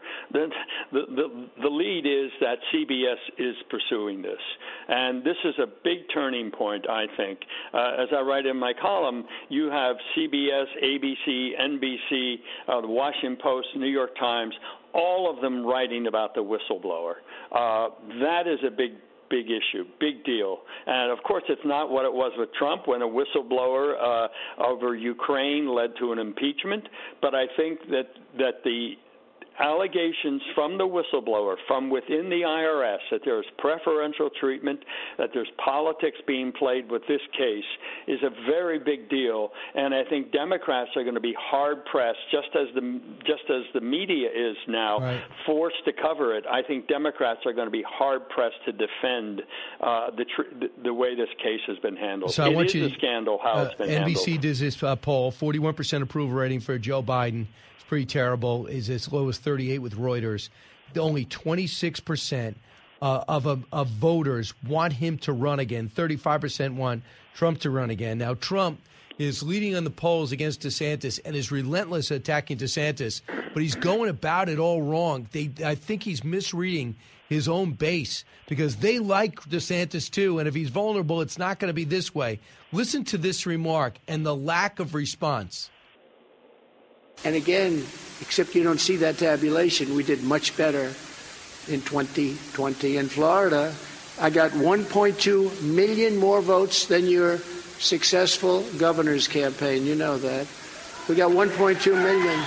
The lead is that CBS is pursuing this. And this is a big turning point, I think. As I write in my column, you have CBS, ABC, NBC, the Washington Post, New York Times, all of them writing about the whistleblower. That is a big issue, big deal. And, of course, it's not what it was with Trump when a whistleblower over Ukraine led to an impeachment. But I think that the allegations from the whistleblower, from within the IRS, that there's preferential treatment, that there's politics being played with this case, is a very big deal. And I think Democrats are going to be hard-pressed, just as the media is now forced to cover it. I think Democrats are going to be hard-pressed to defend the way this case has been handled. So it is a scandal how it's been handled. NBC does this poll, 41% approval rating for Joe Biden. Pretty terrible, is as low as 38 with Reuters. Only 26% of voters want him to run again. 35% want Trump to run again. Now, Trump is leading on the polls against DeSantis and is relentless attacking DeSantis, but he's going about it all wrong. I think he's misreading his own base because they like DeSantis too, and if he's vulnerable, it's not going to be this way. Listen to this remark and the lack of response. And again, except you don't see that tabulation, we did much better in 2020 in Florida. I got 1.2 million more votes than your successful governor's campaign. You know that. We got 1.2 million.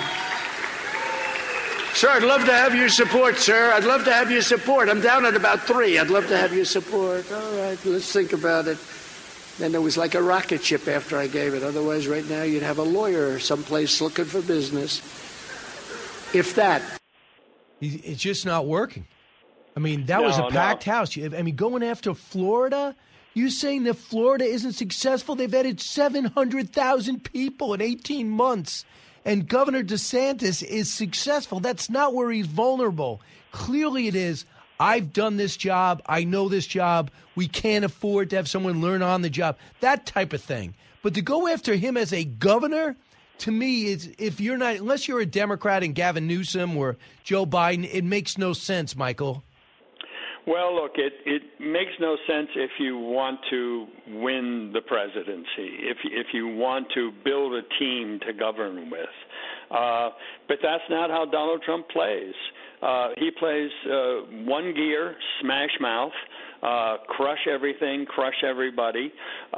Sir, I'd love to have your support, sir. I'd love to have your support. I'm down at about 3. I'd love to have your support. All right, let's think about it. Then it was like a rocket ship after I gave it. Otherwise, right now, you'd have a lawyer someplace looking for business. If that. It's just not working. I mean, that was a packed house. I mean, going after Florida, you saying that Florida isn't successful? They've added 700,000 people in 18 months. And Governor DeSantis is successful. That's not where he's vulnerable. Clearly it is. I've done this job. I know this job. We can't afford to have someone learn on the job. That type of thing. But to go after him as a governor, to me, is if you're not, unless you're a Democrat and Gavin Newsom or Joe Biden, it makes no sense, Michael. Well, look, it makes no sense if you want to win the presidency, if you want to build a team to govern with. But that's not how Donald Trump plays. He plays one gear, smash mouth, crush everything, crush everybody.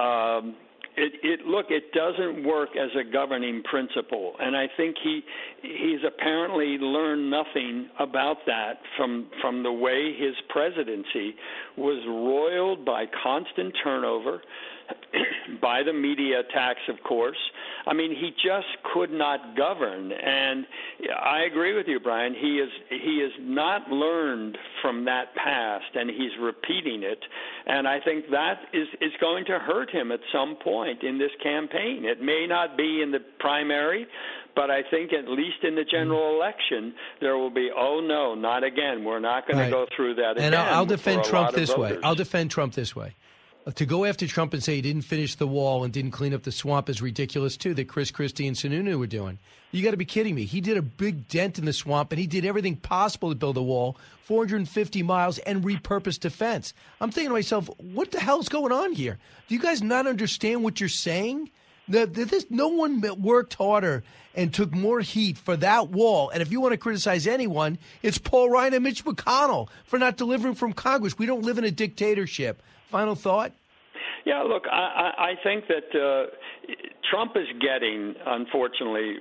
It doesn't work as a governing principle, and I think he's apparently learned nothing about that from the way his presidency was roiled by constant turnover, by the media attacks, of course. I mean, he just could not govern, and I agree with you, Brian. He has not learned from that past, and he's repeating it, and I think that is going to hurt him at some point in this campaign. It may not be in the primary, but I think at least in the general election, there will be, oh, no, not again. We're not going to go through that again. And I'll defend Trump this way. I'll defend Trump this way. To go after Trump and say he didn't finish the wall and didn't clean up the swamp is ridiculous, too, that Chris Christie and Sununu were doing. You got to be kidding me. He did a big dent in the swamp, and he did everything possible to build a wall, 450 miles, and repurpose defense. I'm thinking to myself, what the hell's going on here? Do you guys not understand what you're saying? No one worked harder and took more heat for that wall. And if you want to criticize anyone, it's Paul Ryan and Mitch McConnell for not delivering from Congress. We don't live in a dictatorship. Final thought? Yeah, look, I think that Trump is getting, unfortunately,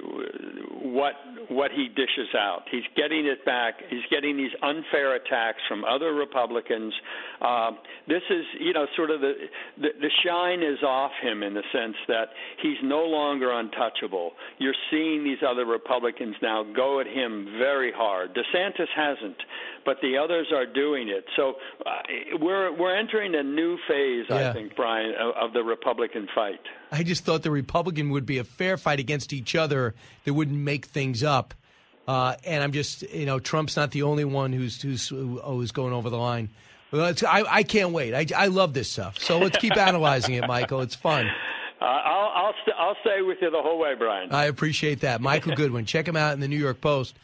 what he dishes out. He's getting it back. He's getting these unfair attacks from other Republicans. This is, sort of the shine is off him in the sense that he's no longer untouchable. You're seeing these other Republicans now go at him very hard. DeSantis hasn't, but the others are doing it. So we're entering a new phase, I think, Brian, of the Republican fight. I just thought the Republican would be a fair fight against each other that wouldn't make things up. And I'm just, Trump's not the only one who's going over the line. I can't wait. I love this stuff. So let's keep analyzing it, Michael. It's fun. I'll stay with you the whole way, Brian. I appreciate that. Michael Goodwin. Check him out in the New York Post,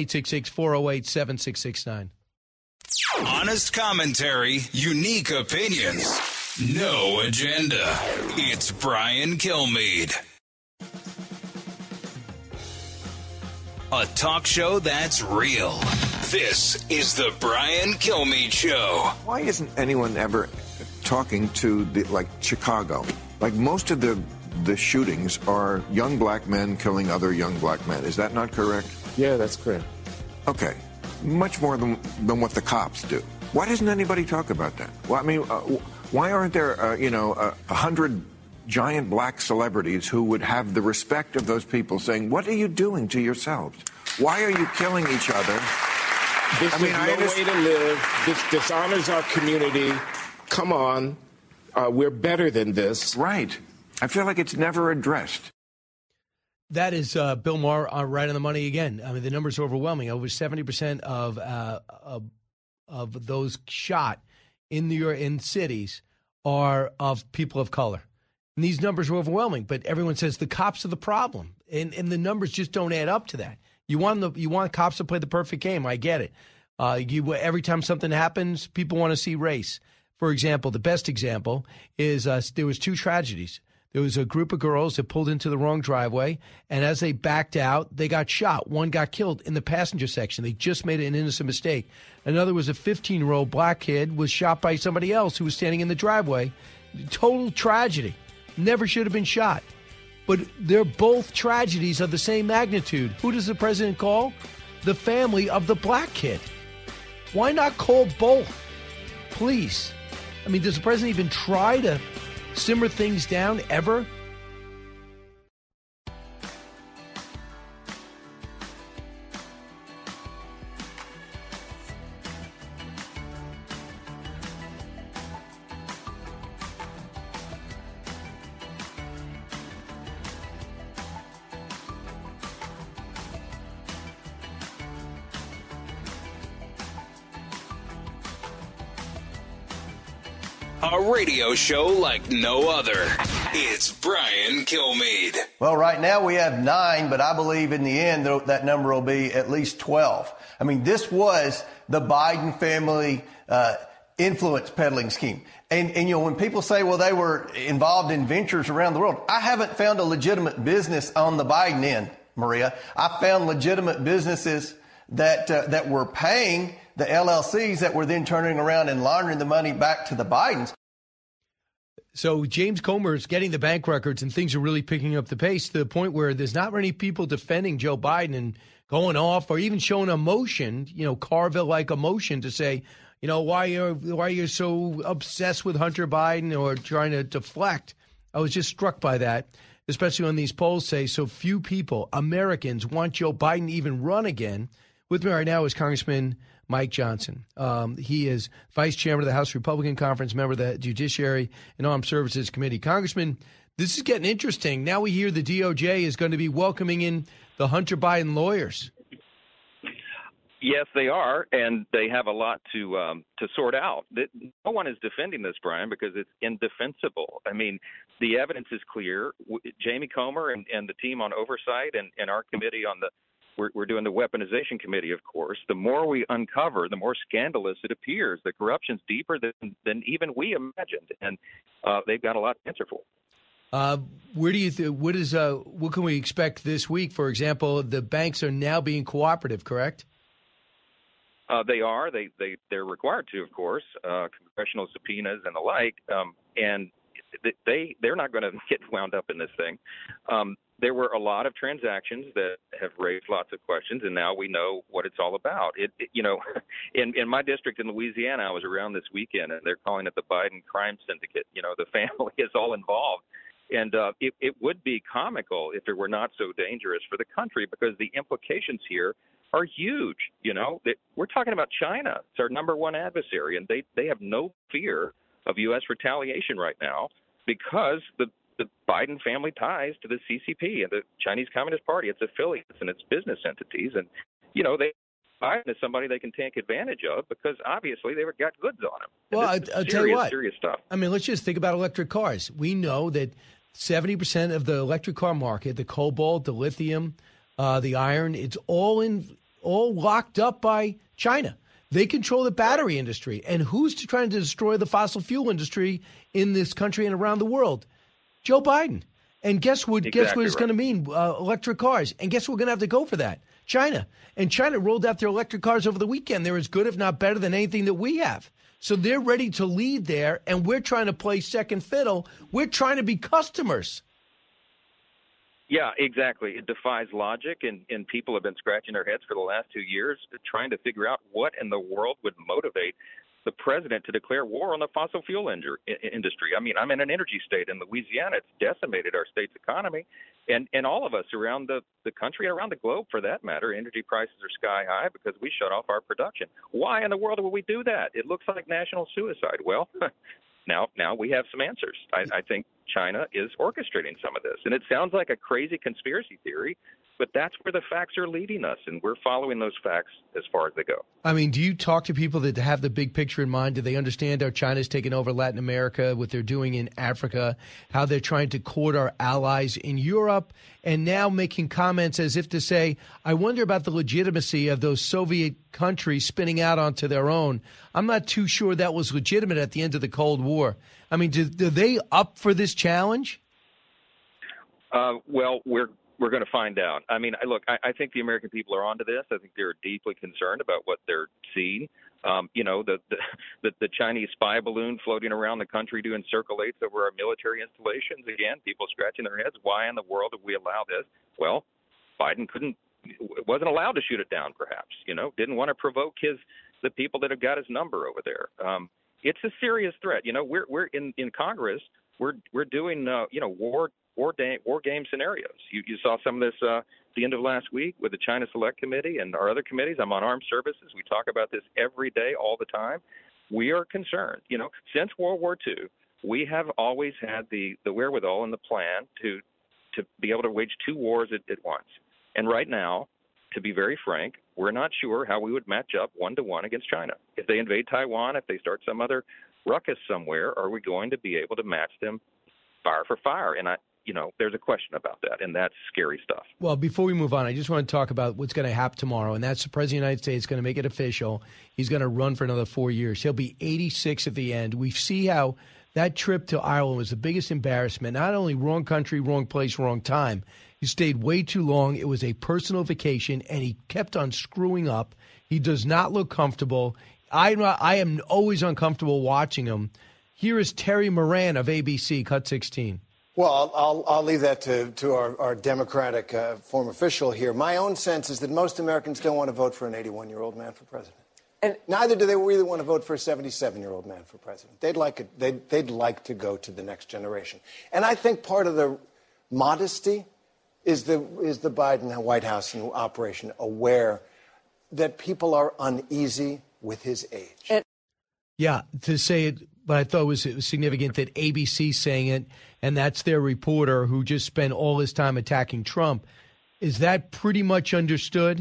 1-866-408-7669. Honest commentary, unique opinions, no agenda. It's Brian Kilmeade. a talk show that's real. This is the Brian Kilmeade Show. Why isn't anyone ever talking to Chicago? Like most of the shootings are young black men killing other young black men. Is that not correct? Yeah, that's correct. Okay. Much more than what the cops do. Why doesn't anybody talk about that? Well, I mean, why aren't there, 100 giant black celebrities who would have the respect of those people saying, what are you doing to yourselves? Why are you killing each other? This is no way to live. This dishonors our community. Come on. We're better than this. Right. I feel like it's never addressed. That is Bill Maher right on the money again. I mean, the numbers are overwhelming. Over 70% of those shot in cities are of people of color. And these numbers are overwhelming, but everyone says the cops are the problem. And the numbers just don't add up to that. You want cops to play the perfect game. I get it. Every time something happens, people want to see race. For example, the best example is there was 2 tragedies. There was a group of girls that pulled into the wrong driveway, and as they backed out, they got shot. One got killed in the passenger section. They just made an innocent mistake. Another was a 15-year-old black kid was shot by somebody else who was standing in the driveway. Total tragedy. Never should have been shot. But they're both tragedies of the same magnitude. Who does the president call? The family of the black kid. Why not call both? Please. I mean, does the president even try to simmer things down ever? A radio show like no other. It's Brian Kilmeade. Well, right now we have 9, but I believe in the end that number will be at least 12. I mean, this was the Biden family influence peddling scheme. And when people say, well, they were involved in ventures around the world, I haven't found a legitimate business on the Biden end, Maria. I found legitimate businesses that were paying the LLCs that were then turning around and laundering the money back to the Bidens. So James Comer is getting the bank records, and things are really picking up the pace to the point where there's not many people defending Joe Biden and going off or even showing emotion, Carville-like emotion to say, why are you so obsessed with Hunter Biden or trying to deflect. I was just struck by that, especially when these polls say so few people, Americans, want Joe Biden to even run again. With me right now is Congressman Mike Johnson. He is vice chairman of the House Republican Conference, member of the Judiciary and Armed Services Committee. Congressman, this is getting interesting. Now we hear the DOJ is going to be welcoming in the Hunter Biden lawyers. Yes, they are, and they have a lot to sort out. No one is defending this, Brian, because it's indefensible. I mean, the evidence is clear. Jamie Comer and the team on oversight and our committee on we're doing the weaponization committee, of course. The more we uncover, the more scandalous it appears. The corruption's deeper than even we imagined, and they've got a lot to answer for. Where do you what can we expect this week? For example, the banks are now being cooperative, correct? They are. They're required to, of course, congressional subpoenas and the like, and they're not going to get wound up in this thing. There were a lot of transactions that have raised lots of questions, and now we know what it's all about. In my district in Louisiana, I was around this weekend, and they're calling it the Biden crime syndicate. The family is all involved. And it would be comical if it were not so dangerous for the country, because the implications here are huge. We're talking about China. It's our number one adversary, and they have no fear of U.S. retaliation right now because the Biden family ties to the CCP and the Chinese Communist Party, its affiliates and its business entities. And, Biden is somebody they can take advantage of because obviously they've got goods on him. Well, I'll tell you what. Serious stuff. I mean, let's just think about electric cars. We know that 70% of the electric car market, the cobalt, the lithium, the iron, it's all locked up by China. They control the battery industry. And who's trying to destroy the fossil fuel industry in this country and around the world? Joe Biden. And guess what? Exactly Guess what it's right. going to mean? Electric cars. And guess we're going to have to go for that? China. And China rolled out their electric cars over the weekend. They're as good, if not better, than anything that we have. So they're ready to lead there, and we're trying to play second fiddle. We're trying to be customers. Yeah, exactly. It defies logic, and people have been scratching their heads for the last 2 years trying to figure out what in the world would motivate the president to declare war on the fossil fuel industry. I mean, I'm in an energy state in Louisiana. It's decimated our state's economy. And all of us around the country, around the globe for that matter, energy prices are sky high because we shut off our production. Why in the world would we do that? It looks like national suicide. Well, now we have some answers. I think China is orchestrating some of this. And it sounds like a crazy conspiracy theory, but that's where the facts are leading us, and we're following those facts as far as they go. I mean, do you talk to people that have the big picture in mind? Do they understand how China's taken over Latin America, what they're doing in Africa, how they're trying to court our allies in Europe, and now making comments as if to say, I wonder about the legitimacy of those Soviet countries spinning out onto their own. I'm not too sure that was legitimate at the end of the Cold War. I mean, do they up for this challenge? Well, we're going to find out. I mean, look, I think the American people are onto this. I think they're deeply concerned about what they're seeing. The Chinese spy balloon floating around the country doing circle eights over our military installations. Again, people scratching their heads. Why in the world did we allow this? Well, Biden wasn't allowed to shoot it down, perhaps. Didn't want to provoke the people that have got his number over there. It's a serious threat. We're in Congress. We're doing war game scenarios. You saw some of this the end of last week with the China Select Committee and our other committees. I'm on armed services. We talk about this every day, all the time. We are concerned. Since World War II, we have always had the wherewithal and the plan to be able to wage two wars at once. And right now, to be very frank, we're not sure how we would match up 1-to-1 against China. If they invade Taiwan, if they start some other ruckus somewhere, are we going to be able to match them fire for fire? And there's a question about that, and that's scary stuff. Well, before we move on, I just want to talk about what's going to happen tomorrow, and that's the President of the United States is going to make it official. He's going to run for another 4 years. He'll be 86 at the end. We see how that trip to Ireland was the biggest embarrassment. Not only wrong country, wrong place, wrong time. He stayed way too long. It was a personal vacation, and he kept on screwing up. He does not look comfortable. I am always uncomfortable watching him. Here is Terry Moran of ABC, Cut 16. Well, I'll leave that to our Democratic former official here. My own sense is that most Americans don't want to vote for an 81-year-old man for president. And neither do they really want to vote for a 77-year-old man for president. They'd like to go to the next generation. And I think part of the modesty is the Biden White House and operation aware that people are uneasy with his age. Yeah, to say it, but I thought it was significant that ABC saying it, and that's their reporter who just spent all his time attacking Trump. Is that pretty much understood?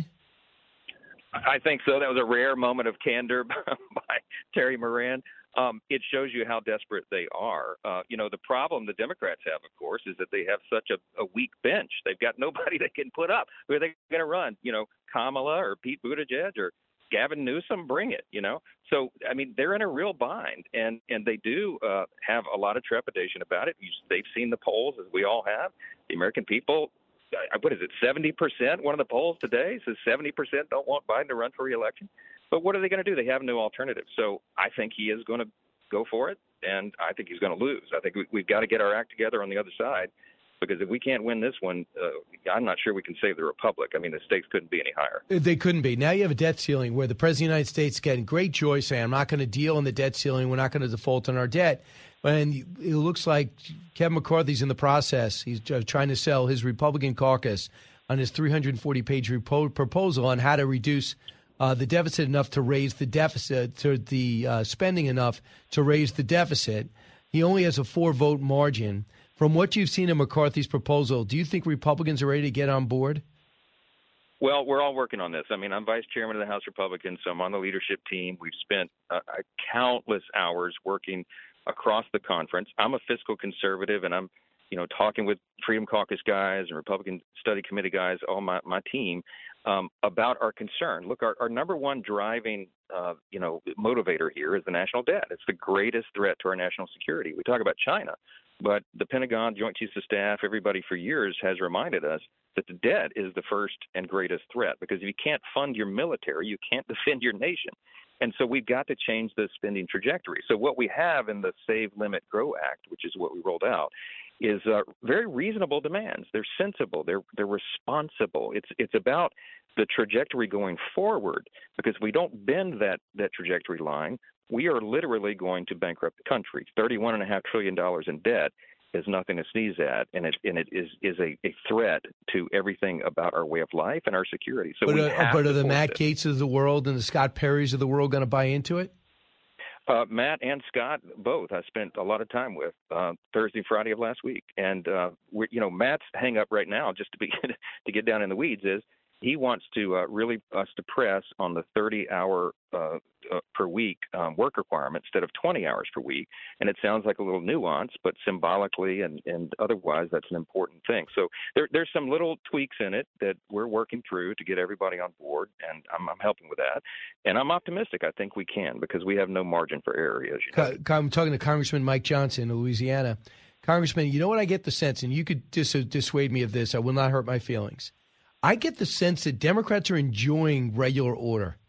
I think so. That was a rare moment of candor by Terry Moran. It shows you how desperate they are. The problem the Democrats have, of course, is that they have such a weak bench. They've got nobody they can put up. Who are they going to run? Kamala or Pete Buttigieg or Gavin Newsom? Bring it, So, I mean, they're in a real bind, and they do have a lot of trepidation about it. They've seen the polls, as we all have. The American people, what is it, 70%? One of the polls today says 70% don't want Biden to run for re-election. But what are they going to do? They have no alternative. So I think he is going to go for it, and I think he's going to lose. I think we've got to get our act together on the other side, because if we can't win this one, I'm not sure we can save the republic. I mean, the stakes couldn't be any higher. They couldn't be. Now you have a debt ceiling where the President of the United States is getting great joy saying, I'm not going to deal in the debt ceiling. We're not going to default on our debt. And it looks like Kevin McCarthy's in the process. He's trying to sell his Republican caucus on his 340-page proposal on how to reduce the deficit enough to raise the deficit, to the spending enough to raise the deficit. He only has a 4-vote margin. From what you've seen in McCarthy's proposal, do you think Republicans are ready to get on board? Well, we're all working on this. I mean, I'm vice chairman of the House Republicans, so I'm on the leadership team. We've spent countless hours working across the conference. I'm a fiscal conservative, and I'm, talking with Freedom Caucus guys and Republican Study Committee guys, all my team, about our concern. Look, our number one driving, motivator here is the national debt. It's the greatest threat to our national security. We talk about China. But the Pentagon, Joint Chiefs of Staff, everybody for years has reminded us that the debt is the first and greatest threat, because if you can't fund your military, you can't defend your nation. And so we've got to change the spending trajectory. So what we have in the Save, Limit, Grow Act, which is what we rolled out, is very reasonable demands. They're sensible. They're responsible. It's about the trajectory going forward, because if we don't bend that trajectory line, we are literally going to bankrupt the country. $31.5 trillion in debt is nothing to sneeze at, and it is a threat to everything about our way of life and our security. So, but are the Matt Gaetz of the world and the Scott Perrys of the world going to buy into it? Matt and Scott, both. I spent a lot of time with Thursday, Friday of last week, and Matt's hang up right now, just to get down in the weeds, is he wants to really us to press on the 30-hour per week work requirement instead of 20 hours per week. And it sounds like a little nuance, but symbolically and otherwise, that's an important thing. So there's some little tweaks in it that we're working through to get everybody on board, and I'm helping with that. And I'm optimistic. I think we can, because we have no margin for error, as you know. I'm talking to Congressman Mike Johnson of Louisiana. Congressman, you know what I get the sense, and you could dissuade me of this. I will not hurt my feelings. I get the sense that Democrats are enjoying regular order.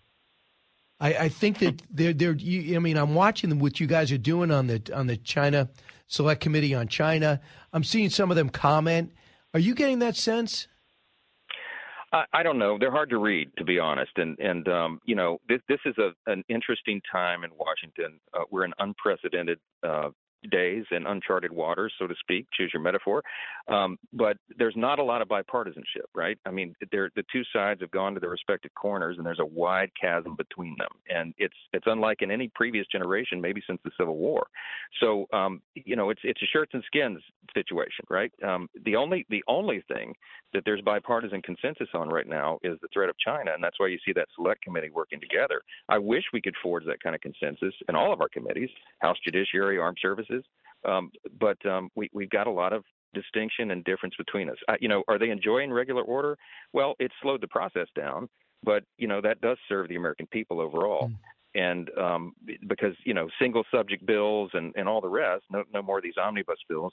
I think that I'm watching what you guys are doing on the China Select Committee on China. I'm seeing some of them comment. Are you getting that sense? I don't know. They're hard to read, to be honest. And this is an interesting time in Washington. We're in unprecedented days and uncharted waters, so to speak, choose your metaphor. But there's not a lot of bipartisanship, right? I mean, the two sides have gone to their respective corners, and there's a wide chasm between them. And it's unlike in any previous generation, maybe since the Civil War. So, it's a shirts and skins situation, right? The only thing that there's bipartisan consensus on right now is the threat of China, and that's why you see that select committee working together. I wish we could forge that kind of consensus in all of our committees, House Judiciary, Armed Services, but we've got a lot of distinction and difference between us. Are they enjoying regular order? Well, it slowed the process down, but that does serve the American people overall. And because single subject bills and all the rest, no more of these omnibus bills,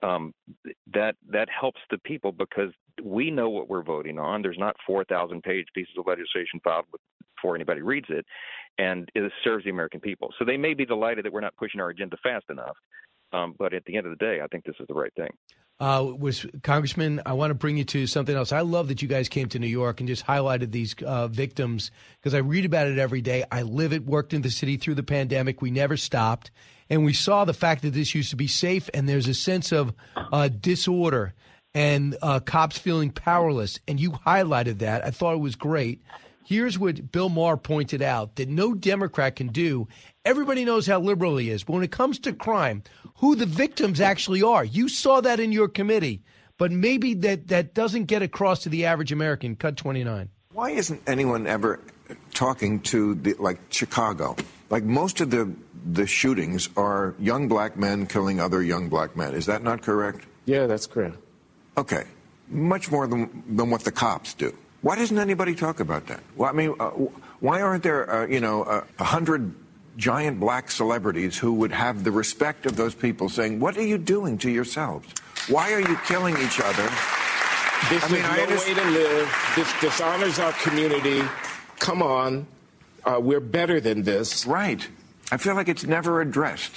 that helps the people, because we know what we're voting on. There's not 4,000-page pieces of legislation filed before anybody reads it, and it serves the American people. So they may be delighted that we're not pushing our agenda fast enough, but at the end of the day, I think this is the right thing. Congressman, I want to bring you to something else. I love that you guys came to New York and just highlighted these victims, because I read about it every day. I live it, worked in the city through the pandemic. We never stopped. And we saw the fact that this used to be safe, and there's a sense of disorder and cops feeling powerless. And you highlighted that. I thought it was great. Here's what Bill Maher pointed out, that no Democrat can do. Everybody knows how liberal he is. But when it comes to crime, who the victims actually are, you saw that in your committee. But maybe that doesn't get across to the average American. Cut 29. Why isn't anyone ever talking to like Chicago? Like, most of the shootings are young black men killing other young black men. Is that not correct? Yeah, that's correct. Okay. Much more than what the cops do. Why doesn't anybody talk about that? Well, I mean, why aren't there, 100 giant black celebrities who would have the respect of those people saying, what are you doing to yourselves? Why are you killing each other? This is no way to live. This dishonors our community. Come on. We're better than this. Right. I feel like it's never addressed.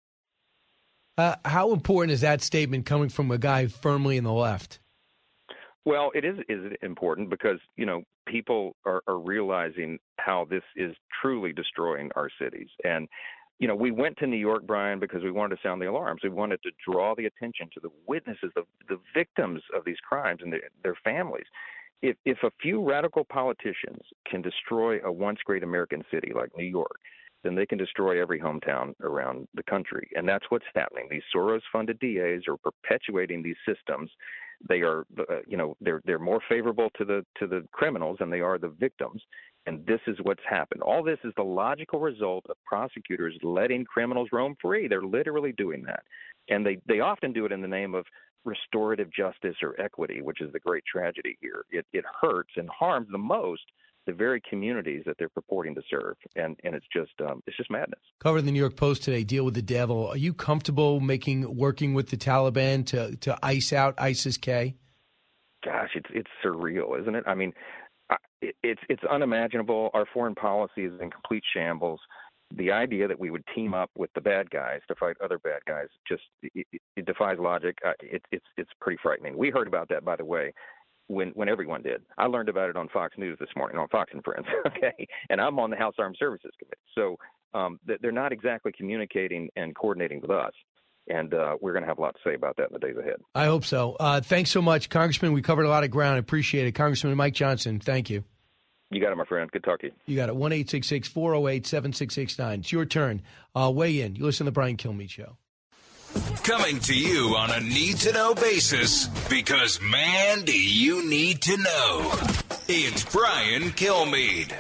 How important is that statement coming from a guy firmly in the left? Well, it is important, because, people are realizing how this is truly destroying our cities. And, we went to New York, Brian, because we wanted to sound the alarms. We wanted to draw the attention to the witnesses, the victims of these crimes and their families. If a few radical politicians can destroy a once great American city like New York, then they can destroy every hometown around the country. And that's what's happening. These Soros-funded DAs are perpetuating these systems. They are, they're more favorable to the criminals than they are the victims. And this is what's happened. All this is the logical result of prosecutors letting criminals roam free. They're literally doing that. And they often do it in the name of restorative justice or equity, which is the great tragedy here. It hurts and harms the most the very communities that they're purporting to serve, and it's just madness. Covered in the New York Post today, deal with the devil. Are you comfortable working with the Taliban to ice out ISIS-K? Gosh, it's surreal, isn't it? I mean, it's unimaginable. Our foreign policy is in complete shambles. The idea that we would team up with the bad guys to fight other bad guys it defies logic. It's pretty frightening. We heard about that, by the way, when everyone did. I learned about it on Fox News this morning, on Fox and Friends, okay? And I'm on the House Armed Services Committee. So they're not exactly communicating and coordinating with us. And we're going to have a lot to say about that in the days ahead. I hope so. Thanks so much, Congressman. We covered a lot of ground. I appreciate it. Congressman Mike Johnson, thank you. You got it, my friend. Good talk to you. You got it. 1-866-408-7669. It's your turn. Weigh in. You listen to the Brian Kilmeade Show. Coming to you on a need-to-know basis, because, man, do you need to know. It's Brian Kilmeade.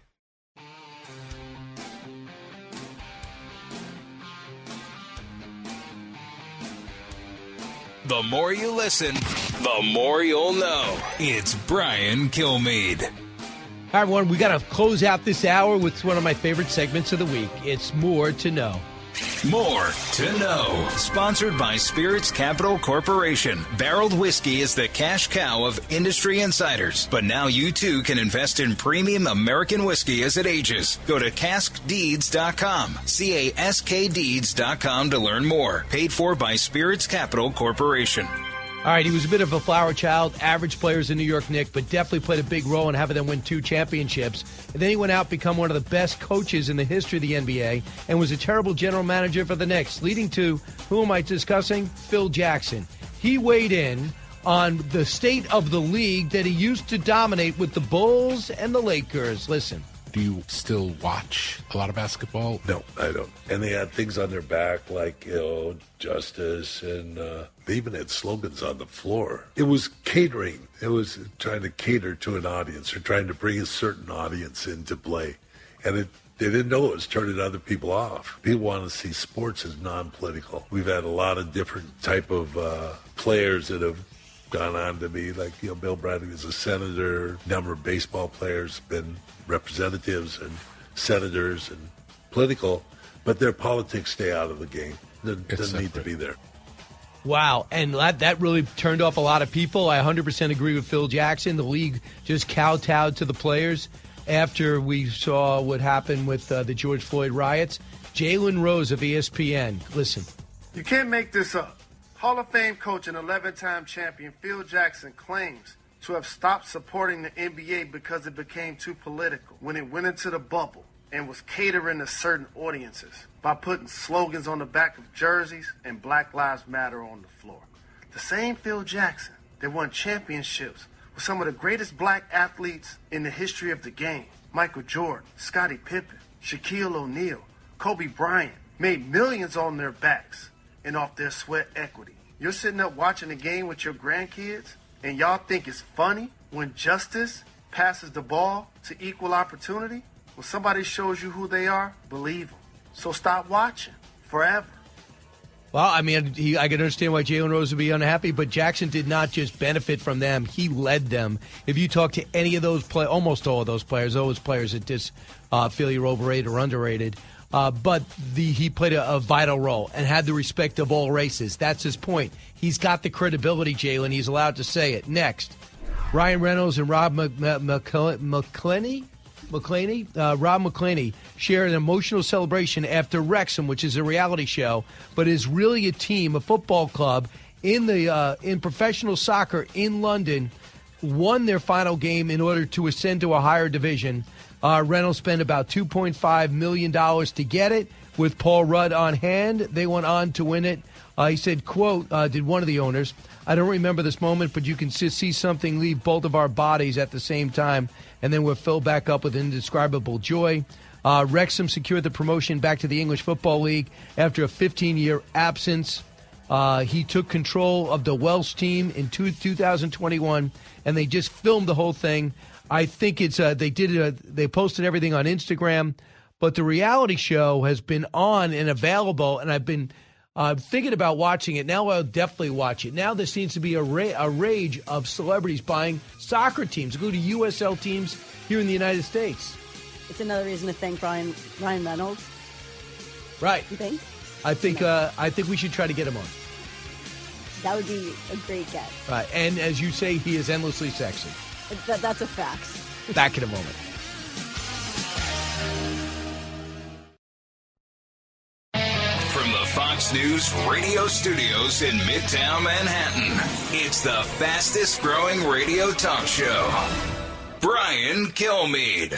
The more you listen, the more you'll know. It's Brian Kilmeade. Hi, everyone. We got to close out this hour with one of my favorite segments of the week. It's More to Know. More to Know. Sponsored by Spirits Capital Corporation. Barreled whiskey is the cash cow of industry insiders. But now you too can invest in premium American whiskey as it ages. Go to caskdeeds.com. CASKdeeds.com to learn more. Paid for by Spirits Capital Corporation. All right, he was a bit of a flower child, average players in New York Knicks, but definitely played a big role in having them win 2 championships. And then he went out to become one of the best coaches in the history of the NBA and was a terrible general manager for the Knicks, leading to, who am I discussing? Phil Jackson. He weighed in on the state of the league that he used to dominate with the Bulls and the Lakers. Listen. Do you still watch a lot of basketball? No, I don't. And they had things on their back like, justice, and they even had slogans on the floor. It was catering. It was trying to cater to an audience or trying to bring a certain audience into play. And they didn't know it was turning other people off. People want to see sports as non-political. We've had a lot of different type of players that have gone on to be like, Bill Bradley was a senator. A number of baseball players been representatives and senators and political, but their politics stay out of the game. Doesn't need to be there. Wow, and that really turned off a lot of people. I 100% agree with Phil Jackson. The league just kowtowed to the players after we saw what happened with the George Floyd riots. Jalen Rose of ESPN, listen. You can't make this up. Hall of Fame coach and 11-time champion Phil Jackson claims to have stopped supporting the NBA because it became too political when it went into the bubble and was catering to certain audiences by putting slogans on the back of jerseys and Black Lives Matter on the floor. The same Phil Jackson that won championships with some of the greatest black athletes in the history of the game, Michael Jordan, Scottie Pippen, Shaquille O'Neal, Kobe Bryant, made millions on their backs and off their sweat equity. You're sitting up watching a game with your grandkids, and y'all think it's funny when justice passes the ball to equal opportunity? When somebody shows you who they are, believe them. So stop watching forever. Well, I mean, I can understand why Jalen Rose would be unhappy, but Jackson did not just benefit from them. He led them. If you talk to any of those players, almost all of those players that just feel you're overrated or underrated, but he played a vital role and had the respect of all races. That's his point. He's got the credibility, Jalen. He's allowed to say it. Next, Ryan Reynolds and Rob McElhenney shared an emotional celebration after Wrexham, which is a reality show, but is really a team, a football club in professional soccer in London, won their final game in order to ascend to a higher division. Reynolds spent about $2.5 million to get it. With Paul Rudd on hand, they went on to win it. He said, quote, did one of the owners, I don't remember this moment, but you can see something leave both of our bodies at the same time, and then we're filled back up with indescribable joy. Wrexham secured the promotion back to the English Football League after a 15-year absence. He took control of the Welsh team in 2021, and they just filmed the whole thing. I think they posted everything on Instagram, but the reality show has been on and available, and I've been Thinking about watching it. Now I'll definitely watch it. Now there seems to be a rage of celebrities buying soccer teams, including USL teams here in the United States. It's another reason to thank Ryan Reynolds. Right. You think? I think we should try to get him on. That would be a great get. Right. And as you say, he is endlessly sexy. That's a fact. Back in a moment. From the Fox News radio studios in Midtown Manhattan, it's the fastest growing radio talk show. Brian Kilmeade.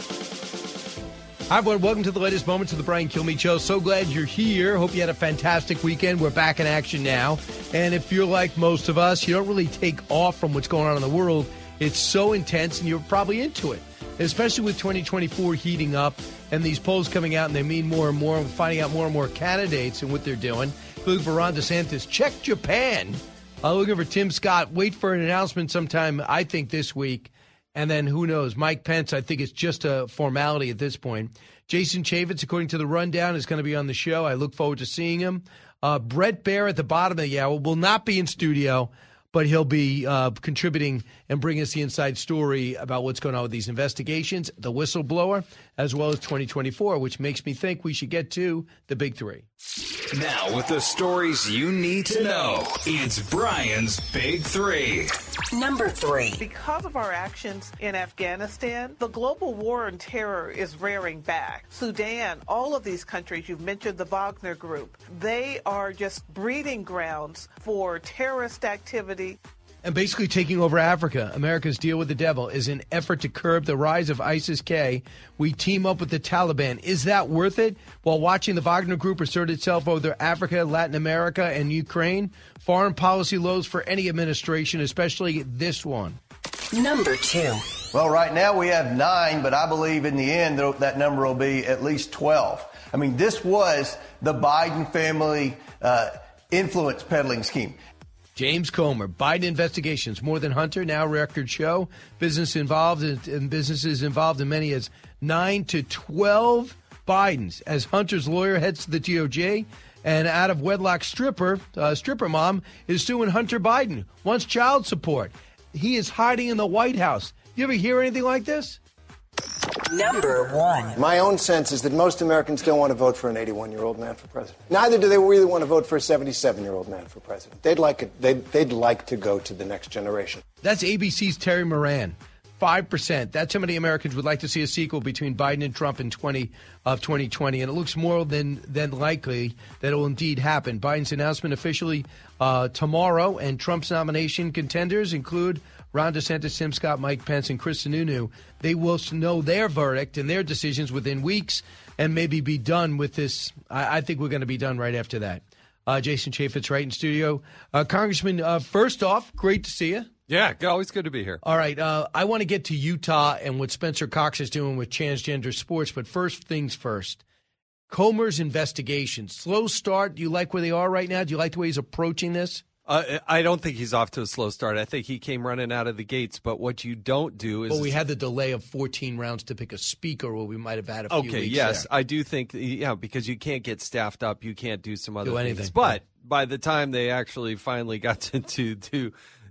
Hi, everyone. Welcome to the latest moments of the Brian Kilmeade Show. So glad you're here. Hope you had a fantastic weekend. We're back in action now. And if you're like most of us, you don't really take off from what's going on in the world. It's so intense, and you're probably into it, especially with 2024 heating up and these polls coming out, and they mean more and more. We're finding out more and more candidates and what they're doing. Looking for Ron DeSantis. Check Japan. Looking for Tim Scott. Wait for an announcement sometime, I think, this week. And then who knows? Mike Pence, I think it's just a formality at this point. Jason Chaffetz, according to the rundown, is going to be on the show. I look forward to seeing him. Brett Baer at the bottom of the hour will not be in studio, but he'll be contributing and bringing us the inside story about what's going on with these investigations, the whistleblower, as well as 2024, which makes me think we should get to the big three. Now, with the stories you need to know, it's Brian's Big Three. Number 3. Because of our actions in Afghanistan, the global war on terror is rearing back. Sudan, all of these countries, you've mentioned the Wagner Group, they are just breeding grounds for terrorist activity. And basically taking over Africa. America's deal with the devil is an effort to curb the rise of ISIS-K. We team up with the Taliban. Is that worth it? While watching the Wagner Group assert itself over Africa, Latin America, and Ukraine, foreign policy lows for any administration, especially this one. Number 2. Well, right now we have 9, but I believe in the end that number will be at least 12. I mean, this was the Biden family influence peddling scheme. James Comer, Biden investigations, more than Hunter, now record show. Business involved and businesses involved in many as 9 to 12 Bidens as Hunter's lawyer heads to the DOJ. And out of wedlock stripper mom is suing Hunter Biden, wants child support. He is hiding in the White House. You ever hear anything like this? Number 1. My own sense is that most Americans don't want to vote for an 81-year-old man for president. Neither do they really want to vote for a 77-year-old man for president. They'd like to go to the next generation. That's ABC's Terry Moran. 5%. That's how many Americans would like to see a sequel between Biden and Trump in 2020. And it looks more than likely that it will indeed happen. Biden's announcement officially tomorrow, and Trump's nomination contenders include Ron DeSantis, Tim Scott, Mike Pence, and Chris Sununu. They will know their verdict and their decisions within weeks and maybe be done with this. I think we're going to be done right after that. Jason Chaffetz right in studio. Congressman, first off, great to see you. Yeah, always good to be here. All right, I want to get to Utah and what Spencer Cox is doing with transgender sports, but first things first. Comer's investigation, slow start. Do you like where they are right now? Do you like the way he's approaching this? I don't think he's off to a slow start. I think he came running out of the gates. But what you don't do is... Well, we had the delay of 14 rounds to pick a speaker where we might have had a few weeks. Okay, yes. There. I do think, because you can't get staffed up. You can't do some other anything. things. But by the time they actually finally got to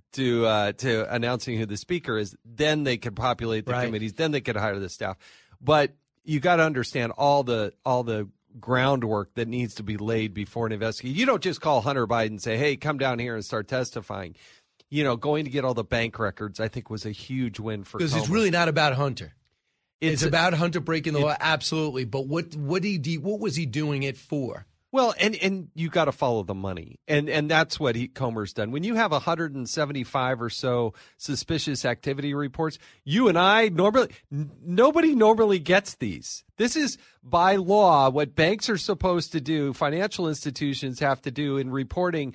announcing who the speaker is, then they could populate the committees. Then they could hire the staff. But you got to understand all the groundwork that needs to be laid before an investigation. You don't just call Hunter Biden and say, hey, come down here and start testifying. Going to get all the bank records, I think, was a huge win for Comer. Because it's really not about Hunter. It's about Hunter breaking the law, absolutely. But what was he doing it for? Well, and you got to follow the money, and that's what Comer's done. When you have 175 or so suspicious activity reports, you and I nobody normally gets these. This is by law what banks are supposed to do. Financial institutions have to do in reporting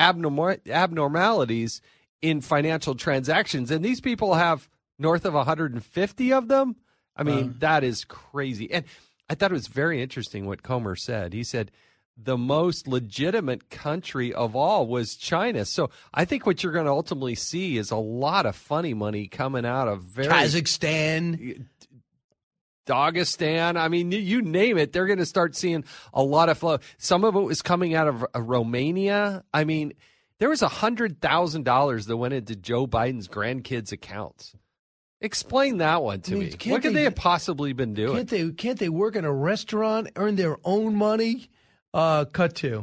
abnormalities in financial transactions, and these people have north of 150 of them. I mean, that is crazy. And I thought it was very interesting what Comer said. He said the most legitimate country of all was China. So I think what you're going to ultimately see is a lot of funny money coming out of Kazakhstan. Dagestan. I mean, you name it, they're going to start seeing a lot of flow. Some of it was coming out of Romania. I mean, there was $100,000 that went into Joe Biden's grandkids' accounts. Explain that one to me. What could they have possibly been doing? Can't they work in a restaurant, earn their own money? Cut to.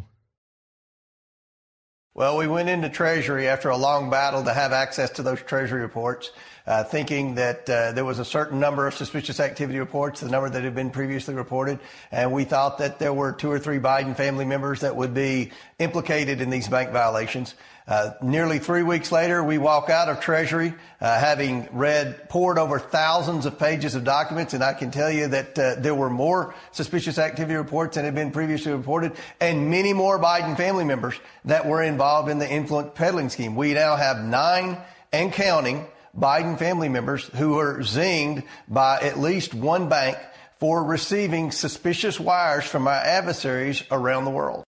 Well, we went into Treasury after a long battle to have access to those Treasury reports, thinking that there was a certain number of suspicious activity reports, the number that had been previously reported, and we thought that there were 2 or 3 Biden family members that would be implicated in these bank violations. Nearly 3 weeks later, we walk out of Treasury, having poured over thousands of pages of documents, and I can tell you that there were more suspicious activity reports than had been previously reported, and many more Biden family members that were involved in the influence peddling scheme. We now have 9 and counting Biden family members who are zinged by at least one bank for receiving suspicious wires from our adversaries around the world.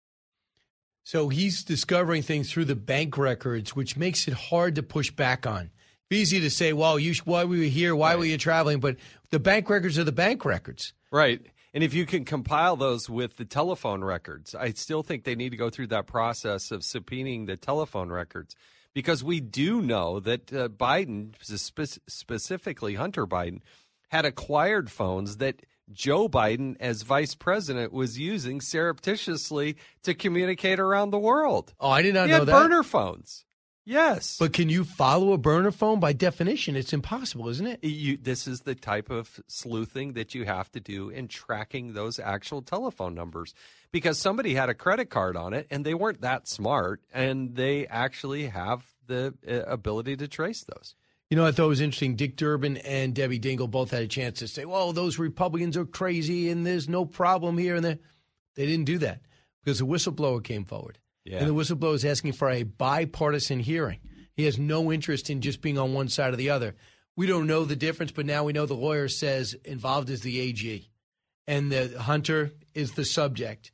So he's discovering things through the bank records, which makes it hard to push back on. It's easy to say, well, why were you here? Why were you traveling? But the bank records are the bank records. Right. And if you can compile those with the telephone records, I still think they need to go through that process of subpoenaing the telephone records, because we do know that Biden, specifically Hunter Biden, had acquired phones that Joe Biden, as vice president, was using surreptitiously to communicate around the world. Oh, I did not know that. He had burner phones. Yes. But can you follow a burner phone? By definition, it's impossible, isn't it? This is the type of sleuthing that you have to do in tracking those actual telephone numbers, because somebody had a credit card on it and they weren't that smart, and they actually have the ability to trace those. You know, I thought it was interesting. Dick Durbin and Debbie Dingell both had a chance to say, well, those Republicans are crazy and there's no problem here. And they didn't do that because a whistleblower came forward. Yeah. And the whistleblower is asking for a bipartisan hearing. He has no interest in just being on one side or the other. We don't know the difference, but now we know the lawyer says involved is the AG and the Hunter is the subject.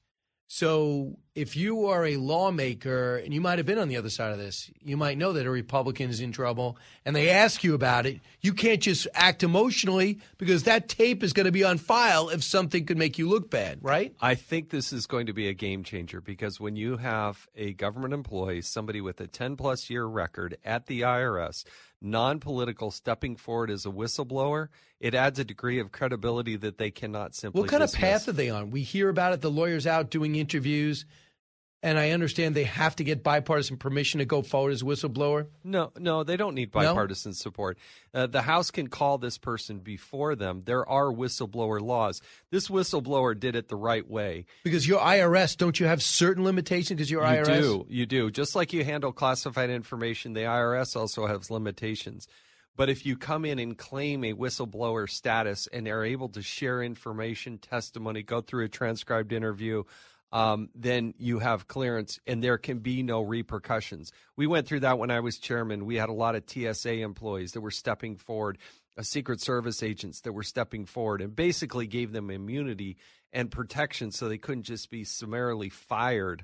So if you are a lawmaker, and you might have been on the other side of this, you might know that a Republican is in trouble, and they ask you about it, you can't just act emotionally, because that tape is going to be on file if something could make you look bad, right? I think this is going to be a game changer, because when you have a government employee, somebody with a 10-plus year record at the IRS, non-political, stepping forward as a whistleblower, it adds a degree of credibility that they cannot simply What kind dismiss. of path are they on? We hear about it, the lawyer's out doing interviews, and I understand they have to get bipartisan permission to go forward as a whistleblower? No, they don't need bipartisan support. The House can call this person before them. There are whistleblower laws. This whistleblower did it the right way. Because your IRS, don't you have certain limitations because your IRS? You do. Just like you handle classified information, the IRS also has limitations. But if you come in and claim a whistleblower status and are able to share information, testimony, go through a transcribed interview, then you have clearance and there can be no repercussions. We went through that when I was chairman. We had a lot of TSA employees that were stepping forward, Secret Service agents that were stepping forward, and basically gave them immunity and protection so they couldn't just be summarily fired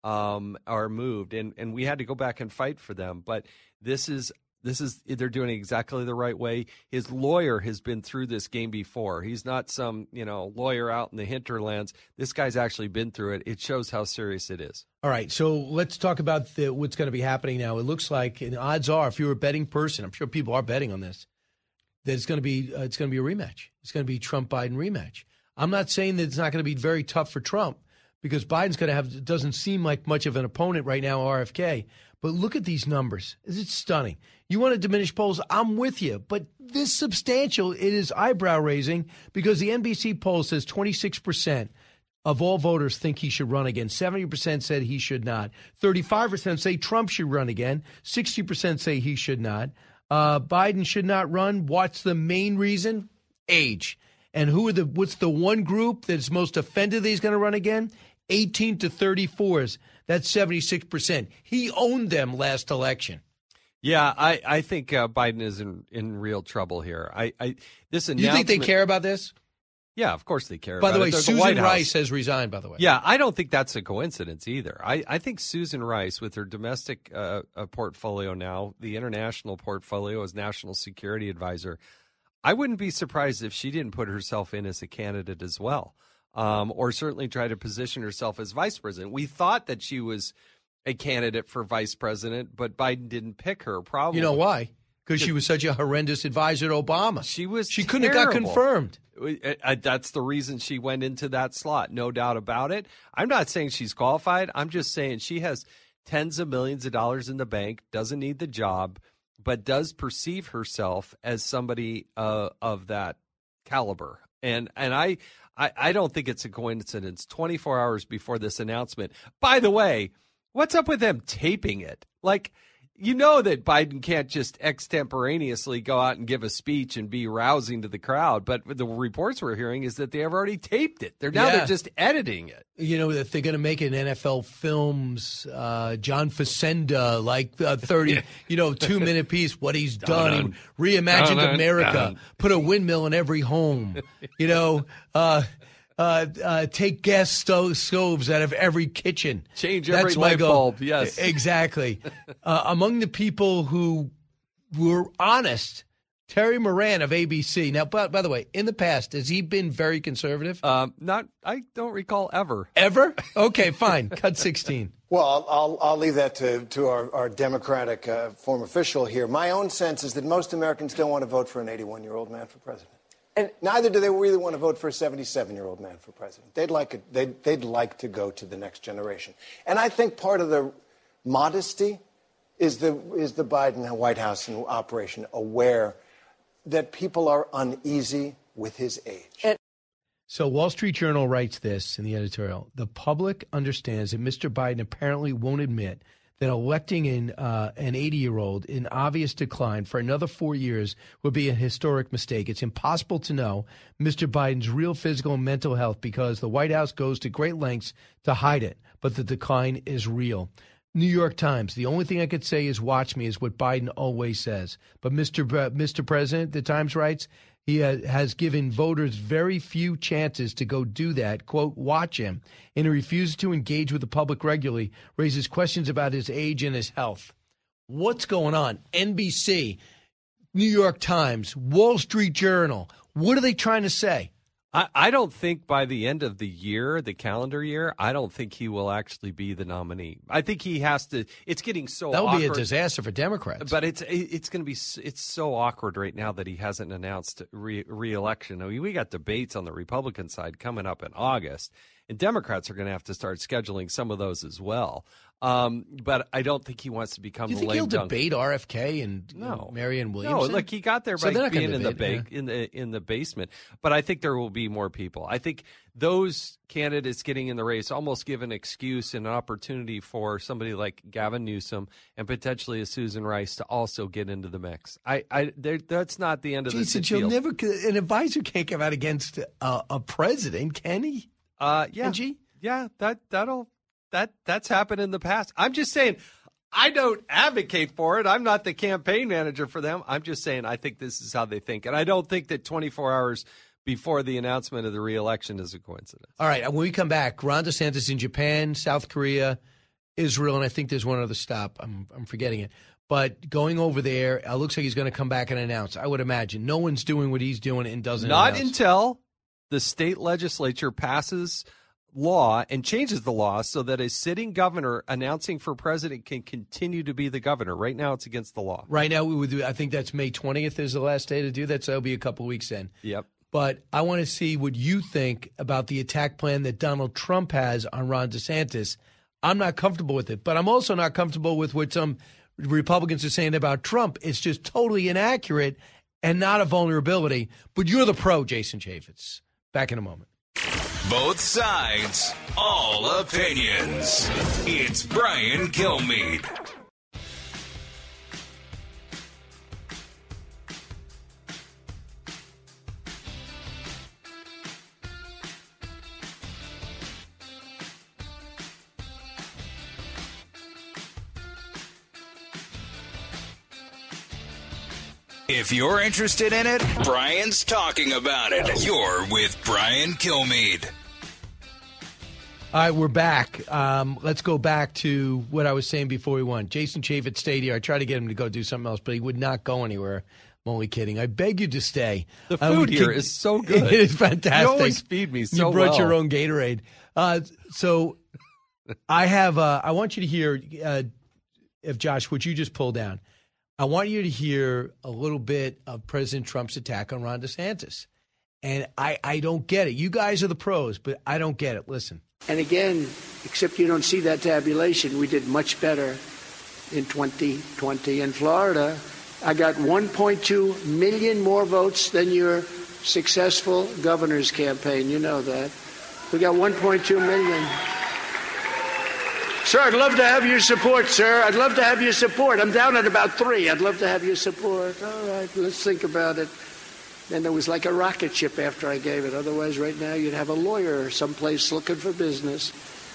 or moved. And we had to go back and fight for them. But this is they're doing it exactly the right way. His lawyer has been through this game before. He's not some, lawyer out in the hinterlands. This guy's actually been through it. It shows how serious it is. All right, so let's talk about what's going to be happening now. It looks like, and odds are, if you're a betting person, I'm sure people are betting on this, that it's going to be a rematch. It's going to be a Trump-Biden rematch. I'm not saying that it's not going to be very tough for Trump, because Biden's going to have, doesn't seem like much of an opponent right now, RFK. But look at these numbers. It's stunning. You want to diminish polls? I'm with you. But this substantial, it is eyebrow-raising, because the NBC poll says 26% of all voters think he should run again. 70% said he should not. 35% say Trump should run again. 60% say he should not. Biden should not run. What's the main reason? Age. And what's the one group that's most offended that he's going to run again? 18 to 34s. That's 76%. He owned them last election. Yeah, I think Biden is in real trouble here. This announcement. You think they care about this? Yeah, of course they care. By the way, They're Susan Rice has resigned, by the way. Yeah, I don't think that's a coincidence either. I think Susan Rice, with her domestic portfolio now, the international portfolio as national security advisor, I wouldn't be surprised if she didn't put herself in as a candidate as well, or certainly try to position herself as vice president. We thought that she was a candidate for vice president, but Biden didn't pick her. Probably. You know why? Because she was such a horrendous advisor to Obama. She couldn't have got terrible. confirmed. That's the reason she went into that slot, no doubt about it. I'm not saying she's qualified. I'm just saying she has tens of millions of dollars in the bank, doesn't need the job, but does perceive herself as somebody of that caliber. And I don't think it's a coincidence. 24 hours before this announcement. By the way, what's up with them taping it? Like, you know that Biden can't just extemporaneously go out and give a speech and be rousing to the crowd. But the reports we're hearing is that they have already taped it. They're just editing it. You know, that they're going to make an NFL Films, John Facenda, like 30, 2-minute piece, what he's done. He reimagined America, put a windmill in every home, take gas stoves out of every kitchen. Change every light bulb, yes. Exactly. Among the people who were honest, Terry Moran of ABC. Now, by the way, in the past, has he been very conservative? I don't recall ever. Ever? Okay, fine. Cut 16. Well, I'll leave that to our Democratic former official here. My own sense is that most Americans don't want to vote for an 81-year-old man for president. And neither do they really want to vote for a 77-year-old man for president. They'd like to go to the next generation. And I think part of the modesty is the Biden White House and operation aware that people are uneasy with his age. So Wall Street Journal writes this in the editorial. The public understands that Mr. Biden apparently won't admit that electing an 80-year-old in obvious decline for another 4 years would be a historic mistake. It's impossible to know Mr. Biden's real physical and mental health because the White House goes to great lengths to hide it, but the decline is real. New York Times, the only thing I could say is watch me is what Biden always says. But Mr. President, the Times writes, he has given voters very few chances to go do that, quote, watch him, and he refuses to engage with the public regularly, raises questions about his age and his health. What's going on? NBC, New York Times, Wall Street Journal, what are they trying to say? I don't think by the end of the year, the calendar year, I don't think he will actually be the nominee. I think he has to. It's getting so that would awkward. Be a disaster for Democrats. But it's going to be. It's so awkward right now that he hasn't announced re-election. I mean, we got debates on the Republican side coming up in August, and Democrats are going to have to start scheduling some of those as well. But I don't think he wants to become. Do you the think lame he'll dunk. debate RFK and Marianne Williamson? No, look, he got there So by they're not being gonna in the debate, in the basement. But I think there will be more people. I think those candidates getting in the race almost give an excuse and an opportunity for somebody like Gavin Newsom and potentially a Susan Rice to also get into the mix. That's not the end of the field. An advisor can't come out against a president, can he? Yeah, Can she? Yeah, that's happened in the past. I'm just saying, I don't advocate for it. I'm not the campaign manager for them. I'm just saying I think this is how they think. And I don't think that 24 hours before the announcement of the re-election is a coincidence. All right, when we come back, Ron DeSantis in Japan, South Korea, Israel, and I think there's one other stop. I'm forgetting it. But going over there, it looks like he's going to come back and announce. I would imagine. No one's doing what he's doing and doesn't Not announce. until the state legislature passes law and changes the law so that a sitting governor announcing for president can continue to be the governor. Right now, it's against the law. Right now, we would do. I think that's May 20th is the last day to do that, so it'll be a couple weeks in. Yep. But I want to see what you think about the attack plan that Donald Trump has on Ron DeSantis. I'm not comfortable with it, but I'm also not comfortable with what some Republicans are saying about Trump. It's just totally inaccurate and not a vulnerability. But you're the pro, Jason Chaffetz. Back in a moment. Both sides, all opinions. It's Brian Kilmeade. If you're interested in it, Brian's talking about it. You're with Brian Kilmeade. All right, we're back. Let's go back to what I was saying before we won. Jason Chaffetz stayed here. I tried to get him to go do something else, but he would not go anywhere. I'm only kidding. I beg you to stay. The food here is so good. It is fantastic. You always feed me so well. You brought your own Gatorade. So I have. I want you to hear. If Josh, would you just pull down? I want you to hear a little bit of President Trump's attack on Ron DeSantis. And I don't get it. You guys are the pros, but I don't get it. Listen. And again, except you don't see that tabulation, we did much better in 2020 in Florida. I got 1.2 million more votes than your successful governor's campaign. You know that. We got 1.2 million. Sir, I'd love to have your support, sir. I'd love to have your support. I'm down at about 3. I'd love to have your support. All right, let's think about it. And it was like a rocket ship after I gave it. Otherwise, right now, you'd have a lawyer someplace looking for business.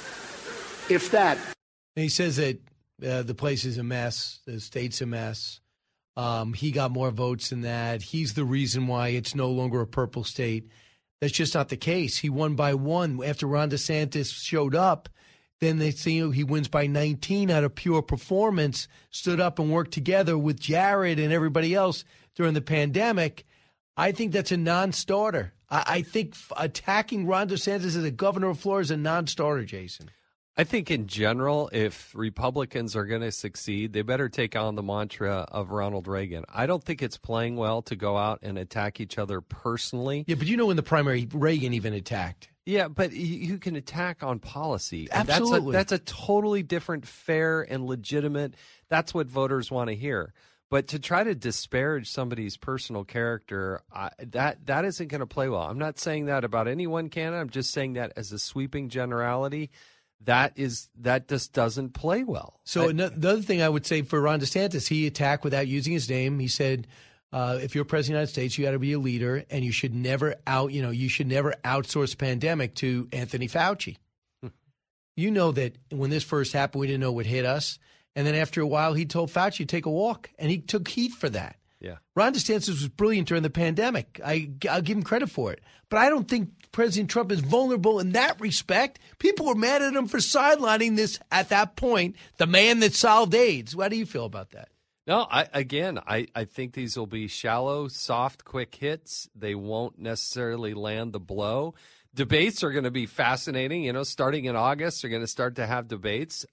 If that. He says that the place is a mess. The state's a mess. He got more votes than that. He's the reason why it's no longer a purple state. That's just not the case. He won by 1. After Ron DeSantis showed up, then they see he wins by 19 out of pure performance, stood up and worked together with Jared and everybody else during the pandemic. I think that's a non-starter. I think attacking Ron DeSantis as a governor of Florida is a non-starter, Jason. I think in general, if Republicans are going to succeed, they better take on the mantra of Ronald Reagan. I don't think it's playing well to go out and attack each other personally. Yeah, but you know in the primary, Reagan even attacked. Yeah, but you can attack on policy. Absolutely. That's a totally different, fair, and legitimate. That's what voters want to hear. But to try to disparage somebody's personal character, that isn't going to play well. I'm not saying that about any one candidate. I'm just saying that as a sweeping generality, that just doesn't play well. So the other thing I would say for Ron DeSantis, he attacked without using his name. He said, if you're president of the United States, you got to be a leader, and you should never outsource the pandemic to Anthony Fauci. You know that when this first happened, we didn't know it would hit us. And then after a while, he told Fauci to take a walk, and he took heat for that. Yeah. Ron DeSantis was brilliant during the pandemic. I'll give him credit for it. But I don't think President Trump is vulnerable in that respect. People were mad at him for sidelining this, at that point, the man that solved AIDS. How do you feel about that? No, I think these will be shallow, soft, quick hits. They won't necessarily land the blow. Debates are going to be fascinating. Starting in August, they're going to start to have debates.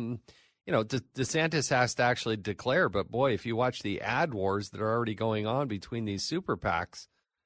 DeSantis has to actually declare, but boy, if you watch the ad wars that are already going on between these super PACs,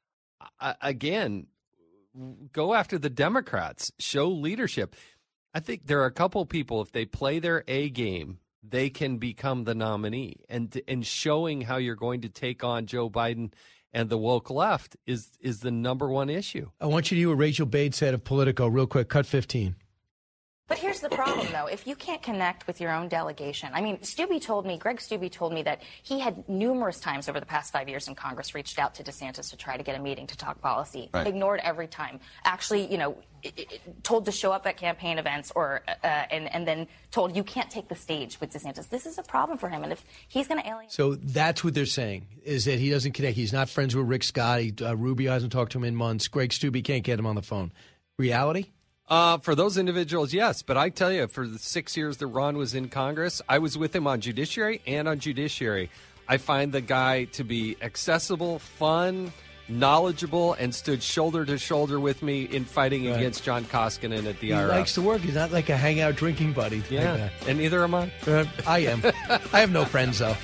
again, go after the Democrats, show leadership. I think there are a couple people, if they play their A game, they can become the nominee. And showing how you're going to take on Joe Biden and the woke left is the number one issue. I want you to hear what Rachel Bates said of Politico real quick. Cut 15. But here's the problem, though. If you can't connect with your own delegation, Greg Steube told me that he had numerous times over the past 5 years in Congress reached out to DeSantis to try to get a meeting to talk policy. Right. Ignored every time. Actually, told to show up at campaign events and then told you can't take the stage with DeSantis. This is a problem for him. And if he's going to alienate. So that's what they're saying, is that he doesn't connect. He's not friends with Rick Scott. Rubio hasn't talked to him in months. Greg Steube can't get him on the phone. Reality? For those individuals, yes. But I tell you, for the 6 years that Ron was in Congress, I was with him on Judiciary and on Judiciary. I find the guy to be accessible, fun, knowledgeable, and stood shoulder to shoulder with me in fighting against John Koskinen at the IRS. He likes to work. He's not like a hangout drinking buddy. Yeah, and neither am I. I am. I have no friends, though.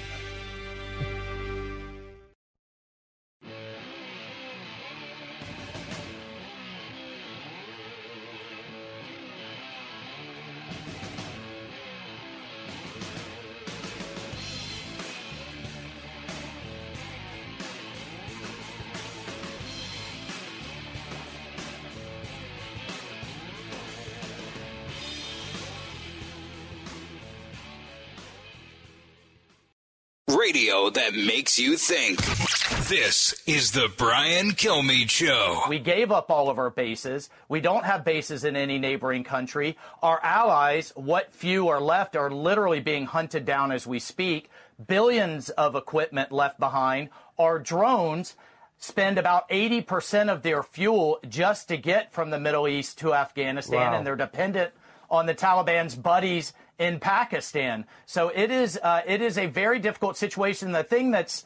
Radio that makes you think. This is the Brian Kilmeade Show. We gave up all of our bases. We don't have bases in any neighboring country. Our allies, what few are left, are literally being hunted down as we speak. Billions of equipment left behind. Our drones spend about 80% of their fuel just to get from the Middle East to Afghanistan, and they're dependent on the Taliban's buddies in Pakistan. So it is a very difficult situation. The thing that's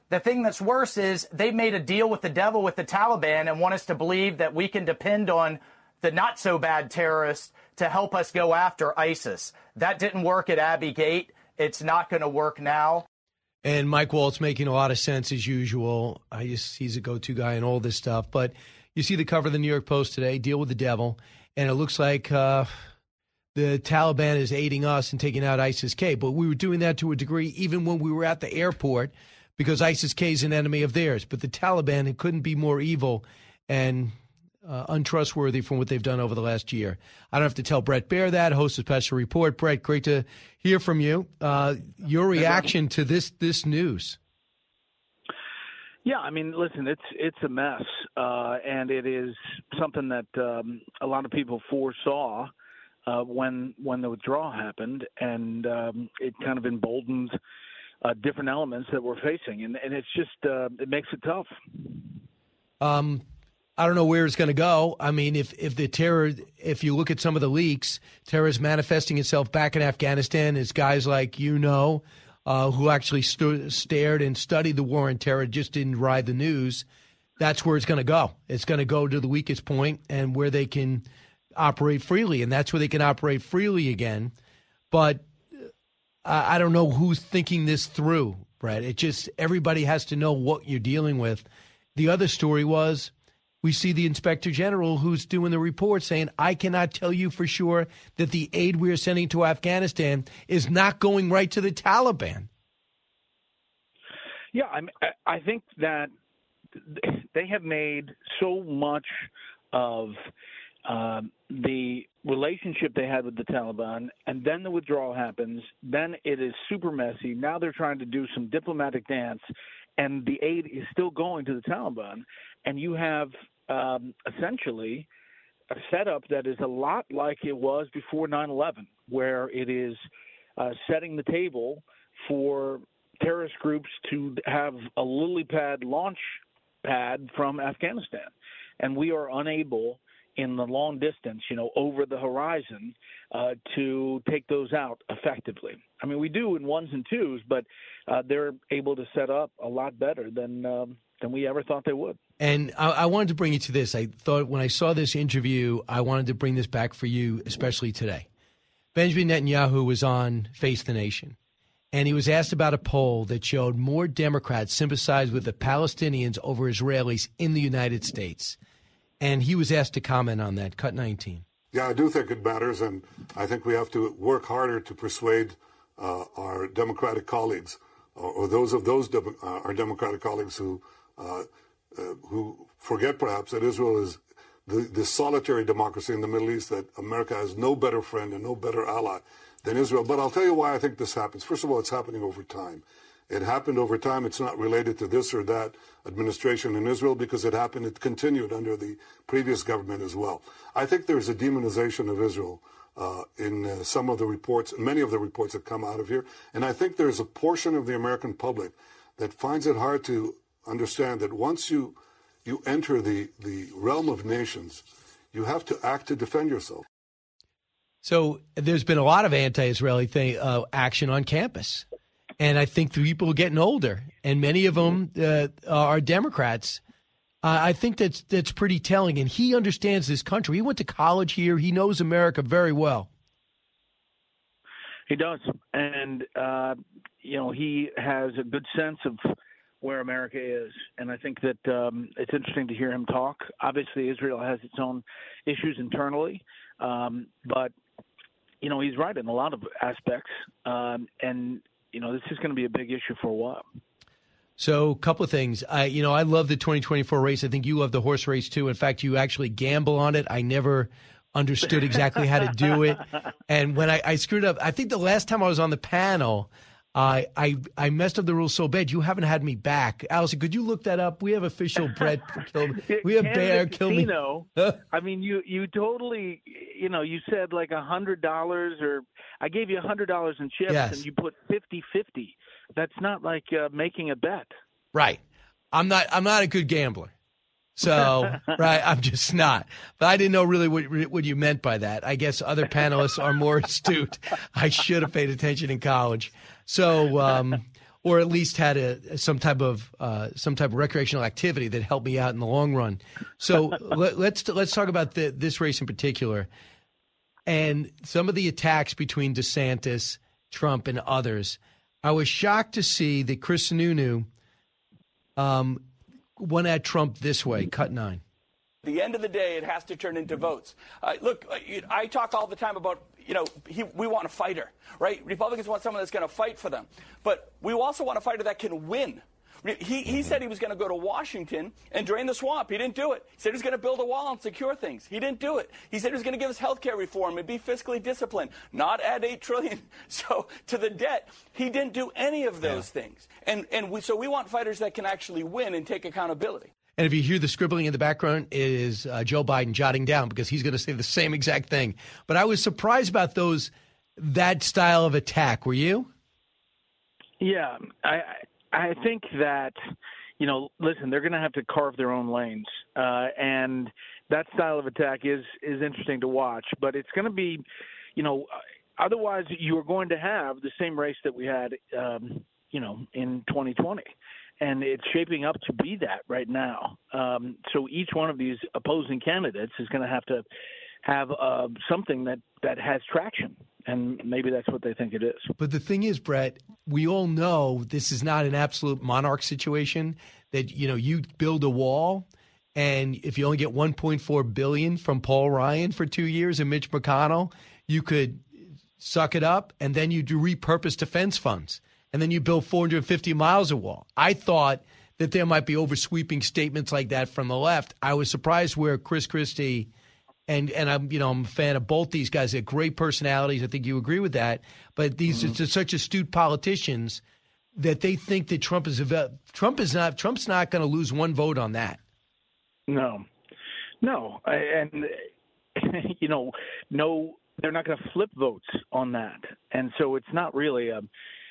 The thing that's worse is they made a deal with the devil with the Taliban and want us to believe that we can depend on the not-so-bad terrorists to help us go after ISIS. That didn't work at Abbey Gate. It's not going to work now. And Mike Waltz making a lot of sense as usual. He's a go-to guy in all this stuff. But you see the cover of the New York Post today, deal with the devil, and it looks like the Taliban is aiding us in taking out ISIS-K. But we were doing that to a degree even when we were at the airport because ISIS-K is an enemy of theirs. But the Taliban couldn't be more evil and untrustworthy from what they've done over the last year. I don't have to tell Bret Baier that, host of Special Report. Bret, great to hear from you. Your reaction to this news? Yeah, I mean, listen, it's a mess, and it is something that a lot of people foresaw when the withdrawal happened, and it kind of emboldened different elements that we're facing, and it's just it makes it tough. I don't know where it's going to go. I mean, if the terror, if you look at some of the leaks, terror is manifesting itself back in Afghanistan as guys like who actually stared and studied the war on terror, just didn't ride the news. That's where it's going to go. It's going to go to the weakest point and where they can operate freely, and that's where they can operate freely again. But I don't know who's thinking this through, Brett. It just, everybody has to know what you're dealing with. The other story was, we see the Inspector General who's doing the report saying, I cannot tell you for sure that the aid we are sending to Afghanistan is not going right to the Taliban. Yeah, I think that they have made so much of the relationship they had with the Taliban, and then the withdrawal happens. Then it is super messy. Now they're trying to do some diplomatic dance, and the aid is still going to the Taliban. And you have essentially a setup that is a lot like it was before 9/11, where it is setting the table for terrorist groups to have a lily pad launch pad from Afghanistan. And we are unable in the long distance, over the horizon, to take those out effectively. I mean, we do in ones and twos, but they're able to set up a lot better than we ever thought they would. And I wanted to bring you to this. I thought when I saw this interview, I wanted to bring this back for you, especially today. Benjamin Netanyahu was on Face the Nation, and he was asked about a poll that showed more Democrats sympathize with the Palestinians over Israelis in the United States. And he was asked to comment on that. Cut 19. Yeah, I do think it matters, and I think we have to work harder to persuade our Democratic colleagues, or those our Democratic colleagues who forget perhaps that Israel is the solitary democracy in the Middle East, that America has no better friend and no better ally than Israel. But I'll tell you why I think this happens. First of all, it's happening over time. It happened over time. It's not related to this or that administration in Israel because it continued under the previous government as well. I think there's a demonization of Israel in some of the reports, many of the reports that come out of here. And I think there's a portion of the American public that finds it hard to understand that once you enter the realm of nations, you have to act to defend yourself. So there's been a lot of anti-Israeli action on campus. And I think the people are getting older, and many of them are Democrats. I think that's pretty telling. And he understands this country. He went to college here. He knows America very well. He does. And, he has a good sense of where America is. And I think that it's interesting to hear him talk. Obviously, Israel has its own issues internally. But, he's right in a lot of aspects. This is going to be a big issue for a while. So a couple of things. I love the 2024 race. I think you love the horse race, too. In fact, you actually gamble on it. I never understood exactly how to do it. And when I screwed up, I think the last time I was on the panel, I messed up the rules so bad. You haven't had me back. Allison, could you look that up? We have official Brett killed me. We have Bear killed me. I mean, you totally, you said like $100, or I gave you $100 in chips, yes, and you put 50-50. That's not like making a bet. Right. I'm not a good gambler. So, right, I'm just not. But I didn't know really what you meant by that. I guess other panelists are more astute. I should have paid attention in college. So, or at least had some type of recreational activity that helped me out in the long run. So let's talk about this race in particular and some of the attacks between DeSantis, Trump, and others. I was shocked to see that Chris Sununu went at Trump this way, cut 9. At the end of the day, it has to turn into votes. Look, I talk all the time about, we want a fighter, right? Republicans want someone that's going to fight for them. But we also want a fighter that can win. He said he was going to go to Washington and drain the swamp. He didn't do it. He said he was going to build a wall and secure things. He didn't do it. He said he was going to give us health care reform and be fiscally disciplined, not add $8 trillion to the debt. He didn't do any of those things. So we want fighters that can actually win and take accountability. And if you hear the scribbling in the background, it is Joe Biden jotting down because he's going to say the same exact thing. But I was surprised about that style of attack. Were you? Yeah, I think that, listen, they're going to have to carve their own lanes. And that style of attack is interesting to watch. But it's going to be, otherwise you're going to have the same race that we had, in 2020. And it's shaping up to be that right now. So each one of these opposing candidates is going to have something that has traction. And maybe that's what they think it is. But the thing is, Brett, we all know this is not an absolute monarch situation that, you build a wall. And if you only get $1.4 billion from Paul Ryan for 2 years and Mitch McConnell, you could suck it up and then you do repurpose defense funds. And then you build 450 miles of wall. I thought that there might be oversweeping statements like that from the left. I was surprised where Chris Christie and I'm a fan of both these guys. They're great personalities. I think you agree with that. But these are such astute politicians that they think that Trump's not going to lose one vote on that. No, and no, they're not going to flip votes on that, and so it's not really a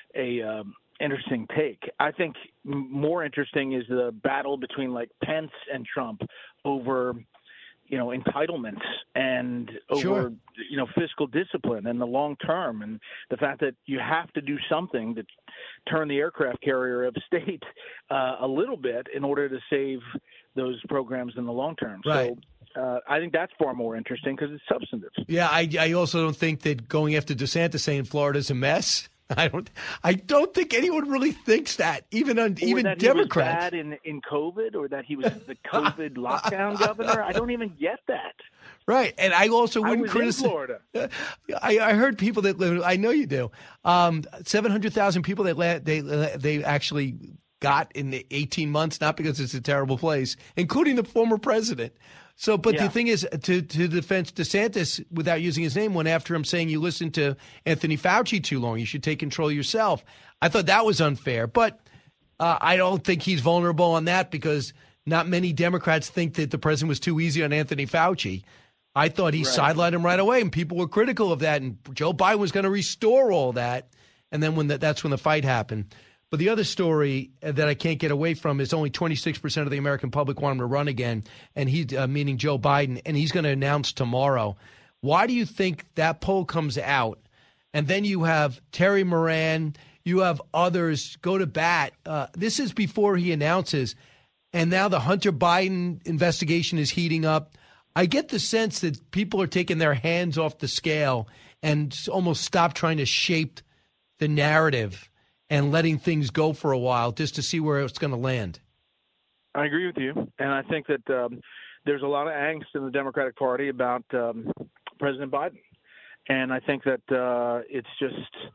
interesting take. I think more interesting is the battle between like Pence and Trump over, entitlements and over, fiscal discipline and the long term, and the fact that you have to do something to turn the aircraft carrier of state a little bit in order to save those programs in the long term. Right. So I think that's far more interesting because it's substantive. Yeah, I also don't think that going after DeSantis saying Florida's a mess. I don't think anyone really thinks that, even that Democrats. He was bad in COVID, or that he was the COVID lockdown governor. I don't even get that. Right, and I also wouldn't criticize. In Florida. I heard people that live. I know you do. 700,000 people that they actually got in the 18 months, not because it's a terrible place, including the former president. So, but the thing is, to defense DeSantis, without using his name, went after him saying you listened to Anthony Fauci too long. You should take control yourself. I thought that was unfair, but I don't think he's vulnerable on that because not many Democrats think that the president was too easy on Anthony Fauci. I thought he sidelined him right away, and people were critical of that, and Joe Biden was going to restore all that, and then that's when the fight happened. But the other story that I can't get away from is only 26% of the American public want him to run again, and he's meaning Joe Biden, and he's going to announce tomorrow. Why do you think that poll comes out, and then you have Terry Moran, you have others go to bat? This is before he announces, and now the Hunter Biden investigation is heating up. I get the sense that people are taking their hands off the scale and almost stop trying to shape the narrative and letting things go for a while just to see where it's going to land. I agree with you. And I think that there's a lot of angst in the Democratic Party about President Biden. And I think that it's just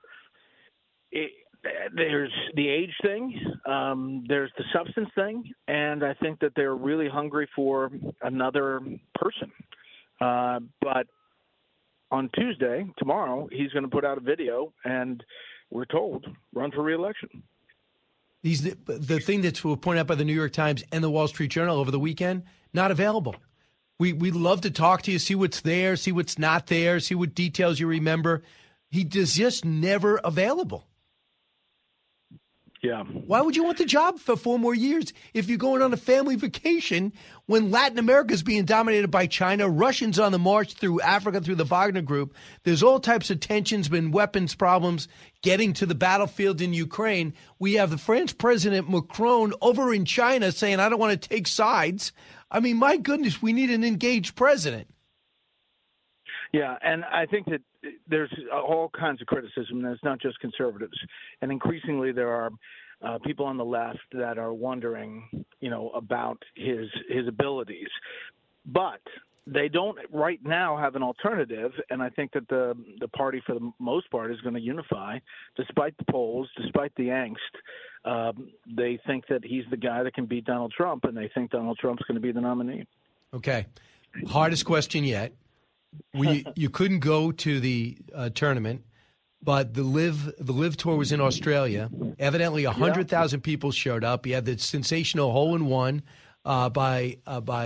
there's the age thing, there's the substance thing, and I think that they're really hungry for another person. But on Tuesday, tomorrow, he's going to put out a video and we're told, run for re-election. The thing that's pointed out by the New York Times and the Wall Street Journal over the weekend, not available. We'd love to talk to you, see what's there, see what's not there, see what details you remember. He is just never available. Yeah. Why would you want the job for 4 more years if you're going on a family vacation when Latin America is being dominated by China, Russians on the march through Africa, through the Wagner Group? There's all types of tensions, been weapons problems getting to the battlefield in Ukraine. We have the French President Macron over in China saying, I don't want to take sides. I mean, my goodness, we need an engaged president. Yeah, and I think that there's all kinds of criticism, and it's not just conservatives. And increasingly there are people on the left that are wondering, about his abilities. But they don't right now have an alternative, and I think that the party, for the most part, is going to unify, despite the polls, despite the angst. They think that he's the guy that can beat Donald Trump, and they think Donald Trump's going to be the nominee. Okay. Hardest question yet. You couldn't go to the tournament, but the Live Tour was in Australia. Evidently, 100,000 people showed up. You had the sensational hole-in-one by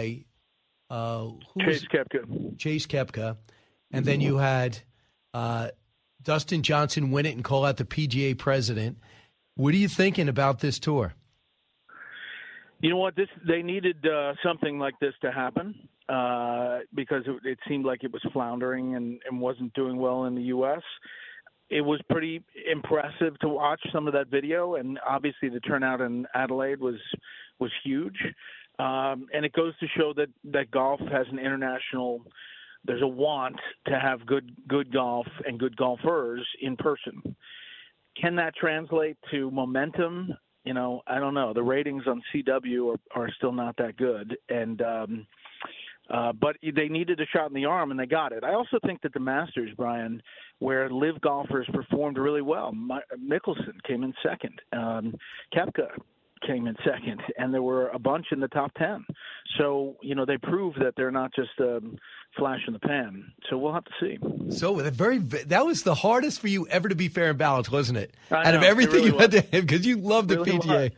Chase Koepka. And then you had Dustin Johnson win it and call out the PGA president. What are you thinking about this tour? You know what? They needed something like this to happen. Because it seemed like it was floundering and wasn't doing well in the U.S. It was pretty impressive to watch some of that video, and obviously the turnout in Adelaide was huge. And it goes to show that golf has an international – there's a want to have good golf and good golfers in person. Can that translate to momentum? I don't know. The ratings on CW are still not that good, and but they needed a shot in the arm, and they got it. I also think that the Masters, Brian, where live golfers performed really well. Mickelson came in second. Koepka came in second, and there were a bunch in the top 10. So, they proved that they're not just a flash in the pan. So we'll have to see. So that was the hardest for you ever to be fair and balanced, wasn't it? Out of everything you had to have, because you love the PGA.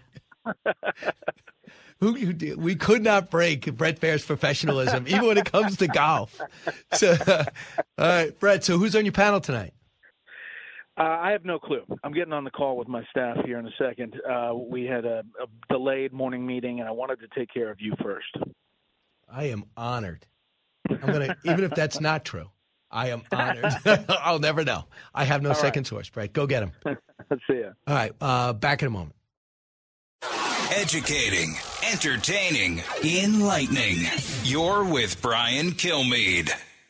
We could not break Brett Baer's professionalism, even when it comes to golf. So, all right, Brett, so who's on your panel tonight? I have no clue. I'm getting on the call with my staff here in a second. We had a delayed morning meeting, and I wanted to take care of you first. I am honored. Even if that's not true, I am honored. I'll never know. I have no second source, Brett. Go get him. Let's see you. All right, back in a moment. Educating, entertaining, enlightening. You're with Brian Kilmeade.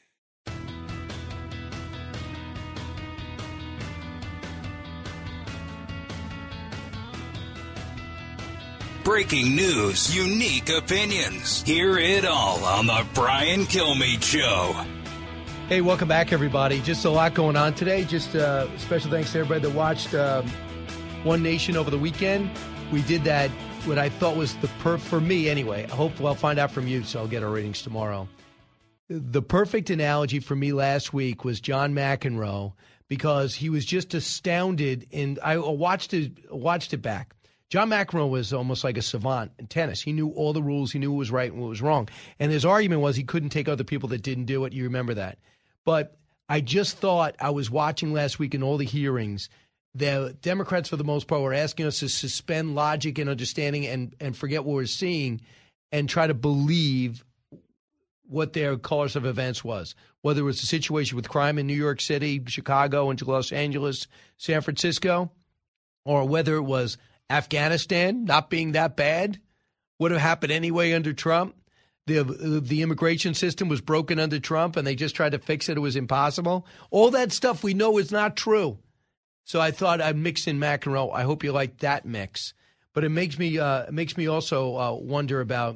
Breaking news, unique opinions. Hear it all on the Brian Kilmeade Show. Hey, welcome back, everybody. Just a lot going on today. Just special thanks to everybody that watched One Nation over the weekend. We did that, what I thought was for me anyway. Hopefully I'll find out from you, so I'll get our ratings tomorrow. The perfect analogy for me last week was John McEnroe, because he was just astounded, and I watched it back. John McEnroe was almost like a savant in tennis. He knew all the rules. He knew what was right and what was wrong. And his argument was he couldn't take other people that didn't do it. You remember that. But I just thought, I was watching last week in all the hearings, the Democrats, for the most part, were asking us to suspend logic and understanding and forget what we're seeing and try to believe what their course of events was, whether it was the situation with crime in New York City, Chicago, into Los Angeles, San Francisco, or whether it was Afghanistan not being that bad, would have happened anyway under Trump. The immigration system was broken under Trump, and they just tried to fix it. It was impossible. All that stuff we know is not true. So I thought I'd mix in McEnroe. I hope you like that mix. But it makes me also wonder about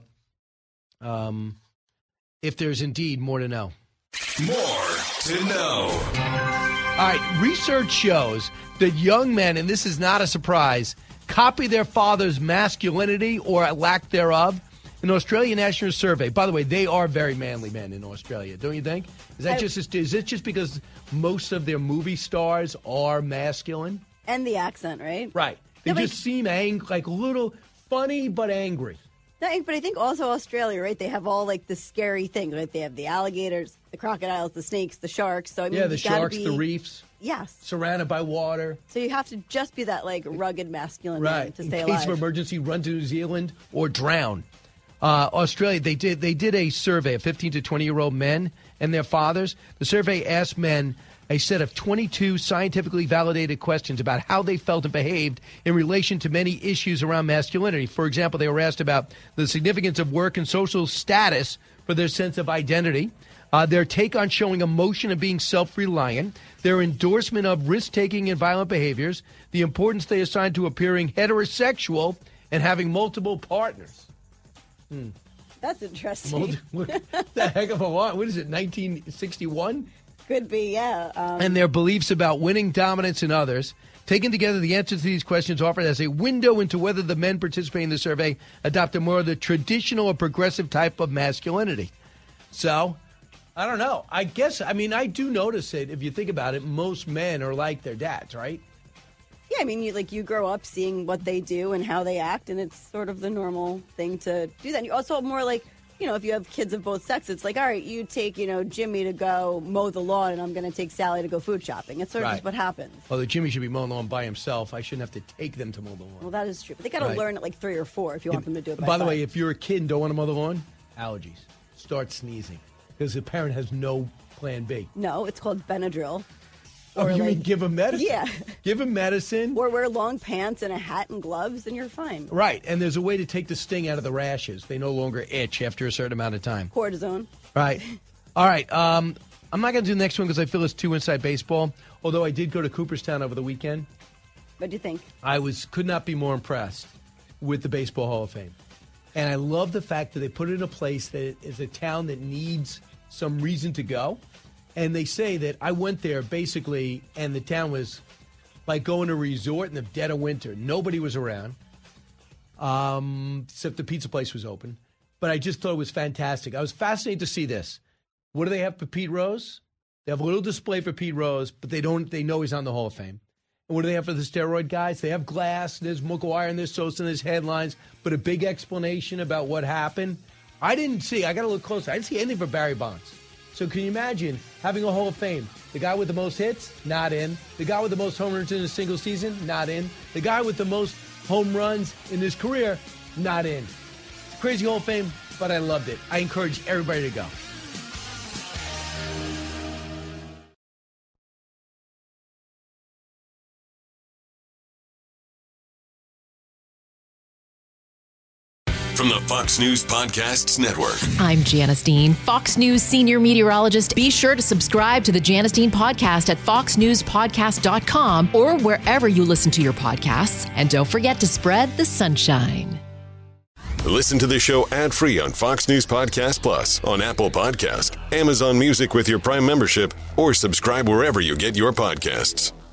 if there's indeed more to know. More to know. All right, research shows that young men, and this is not a surprise, copy their father's masculinity or lack thereof. An Australian National Survey. By the way, they are very manly men in Australia, don't you think? Is it just because most of their movie stars are masculine? And the accent, right? Right. They just seem like a little funny but angry. No, but I think also Australia, right? They have all like the scary things, right? They have the alligators, the crocodiles, the snakes, the sharks. So I mean, the sharks, the reefs. Yes. Surrounded by water. So you have to just be that like rugged masculine man to stay alive. In case of emergency, run to New Zealand or drown. Australia, they did a survey of 15 to 20-year-old men and their fathers. The survey asked men a set of 22 scientifically validated questions about how they felt and behaved in relation to many issues around masculinity. For example, they were asked about the significance of work and social status for their sense of identity, their take on showing emotion and being self-reliant, their endorsement of risk-taking and violent behaviors, the importance they assign to appearing heterosexual and having multiple partners. That's interesting. Look, the heck of a lot. What is it, 1961? Could be, yeah. And their beliefs about winning, dominance, and others. Taken together, the answers to these questions offered as a window into whether the men participating in the survey adopt a more of the traditional or progressive type of masculinity. So, I don't know. I guess, I mean, I do notice it. If you think about it, most men are like their dads, right? Yeah, I mean, you grow up seeing what they do and how they act, and it's sort of the normal thing to do that. And you also more like, if you have kids of both sexes, it's like, all right, you take, Jimmy to go mow the lawn, and I'm going to take Sally to go food shopping. It's sort of just what happens. Well, Jimmy should be mowing the lawn by himself. I shouldn't have to take them to mow the lawn. Well, that is true. But they got to learn at like 3 or 4 if you want them to do it by the way, if you're a kid and don't want to mow the lawn, allergies. Start sneezing. Because the parent has no plan B. No, it's called Benadryl. Oh, you mean give him medicine? Yeah. Give him medicine. Or wear long pants and a hat and gloves, and you're fine. Right, and there's a way to take the sting out of the rashes. They no longer itch after a certain amount of time. Cortisone. Right. All right, I'm not going to do the next one because I feel it's too inside baseball, although I did go to Cooperstown over the weekend. What do you think? I could not be more impressed with the Baseball Hall of Fame. And I love the fact that they put it in a place that is a town that needs some reason to go. And they say that I went there basically, and the town was like going to a resort in the dead of winter. Nobody was around, except the pizza place was open. But I just thought it was fantastic. I was fascinated to see this. What do they have for Pete Rose? They have a little display for Pete Rose, but they know he's on the Hall of Fame. And what do they have for the steroid guys? They have Glass, there's McGuire, and there's Sosa, and there's headlines, but a big explanation about what happened. I got to look closer. I didn't see anything for Barry Bonds. So can you imagine having a Hall of Fame? The guy with the most hits, not in. The guy with the most home runs in a single season, not in. The guy with the most home runs in his career, not in. It's a crazy Hall of Fame, but I loved it. I encourage everybody to go. From the Fox News Podcasts Network. I'm Janice Dean, Fox News senior meteorologist. Be sure to subscribe to the Janice Dean podcast at foxnewspodcast.com or wherever you listen to your podcasts. And don't forget to spread the sunshine. Listen to the show ad-free on Fox News Podcast Plus, on Apple Podcast, Amazon Music with your Prime membership, or subscribe wherever you get your podcasts.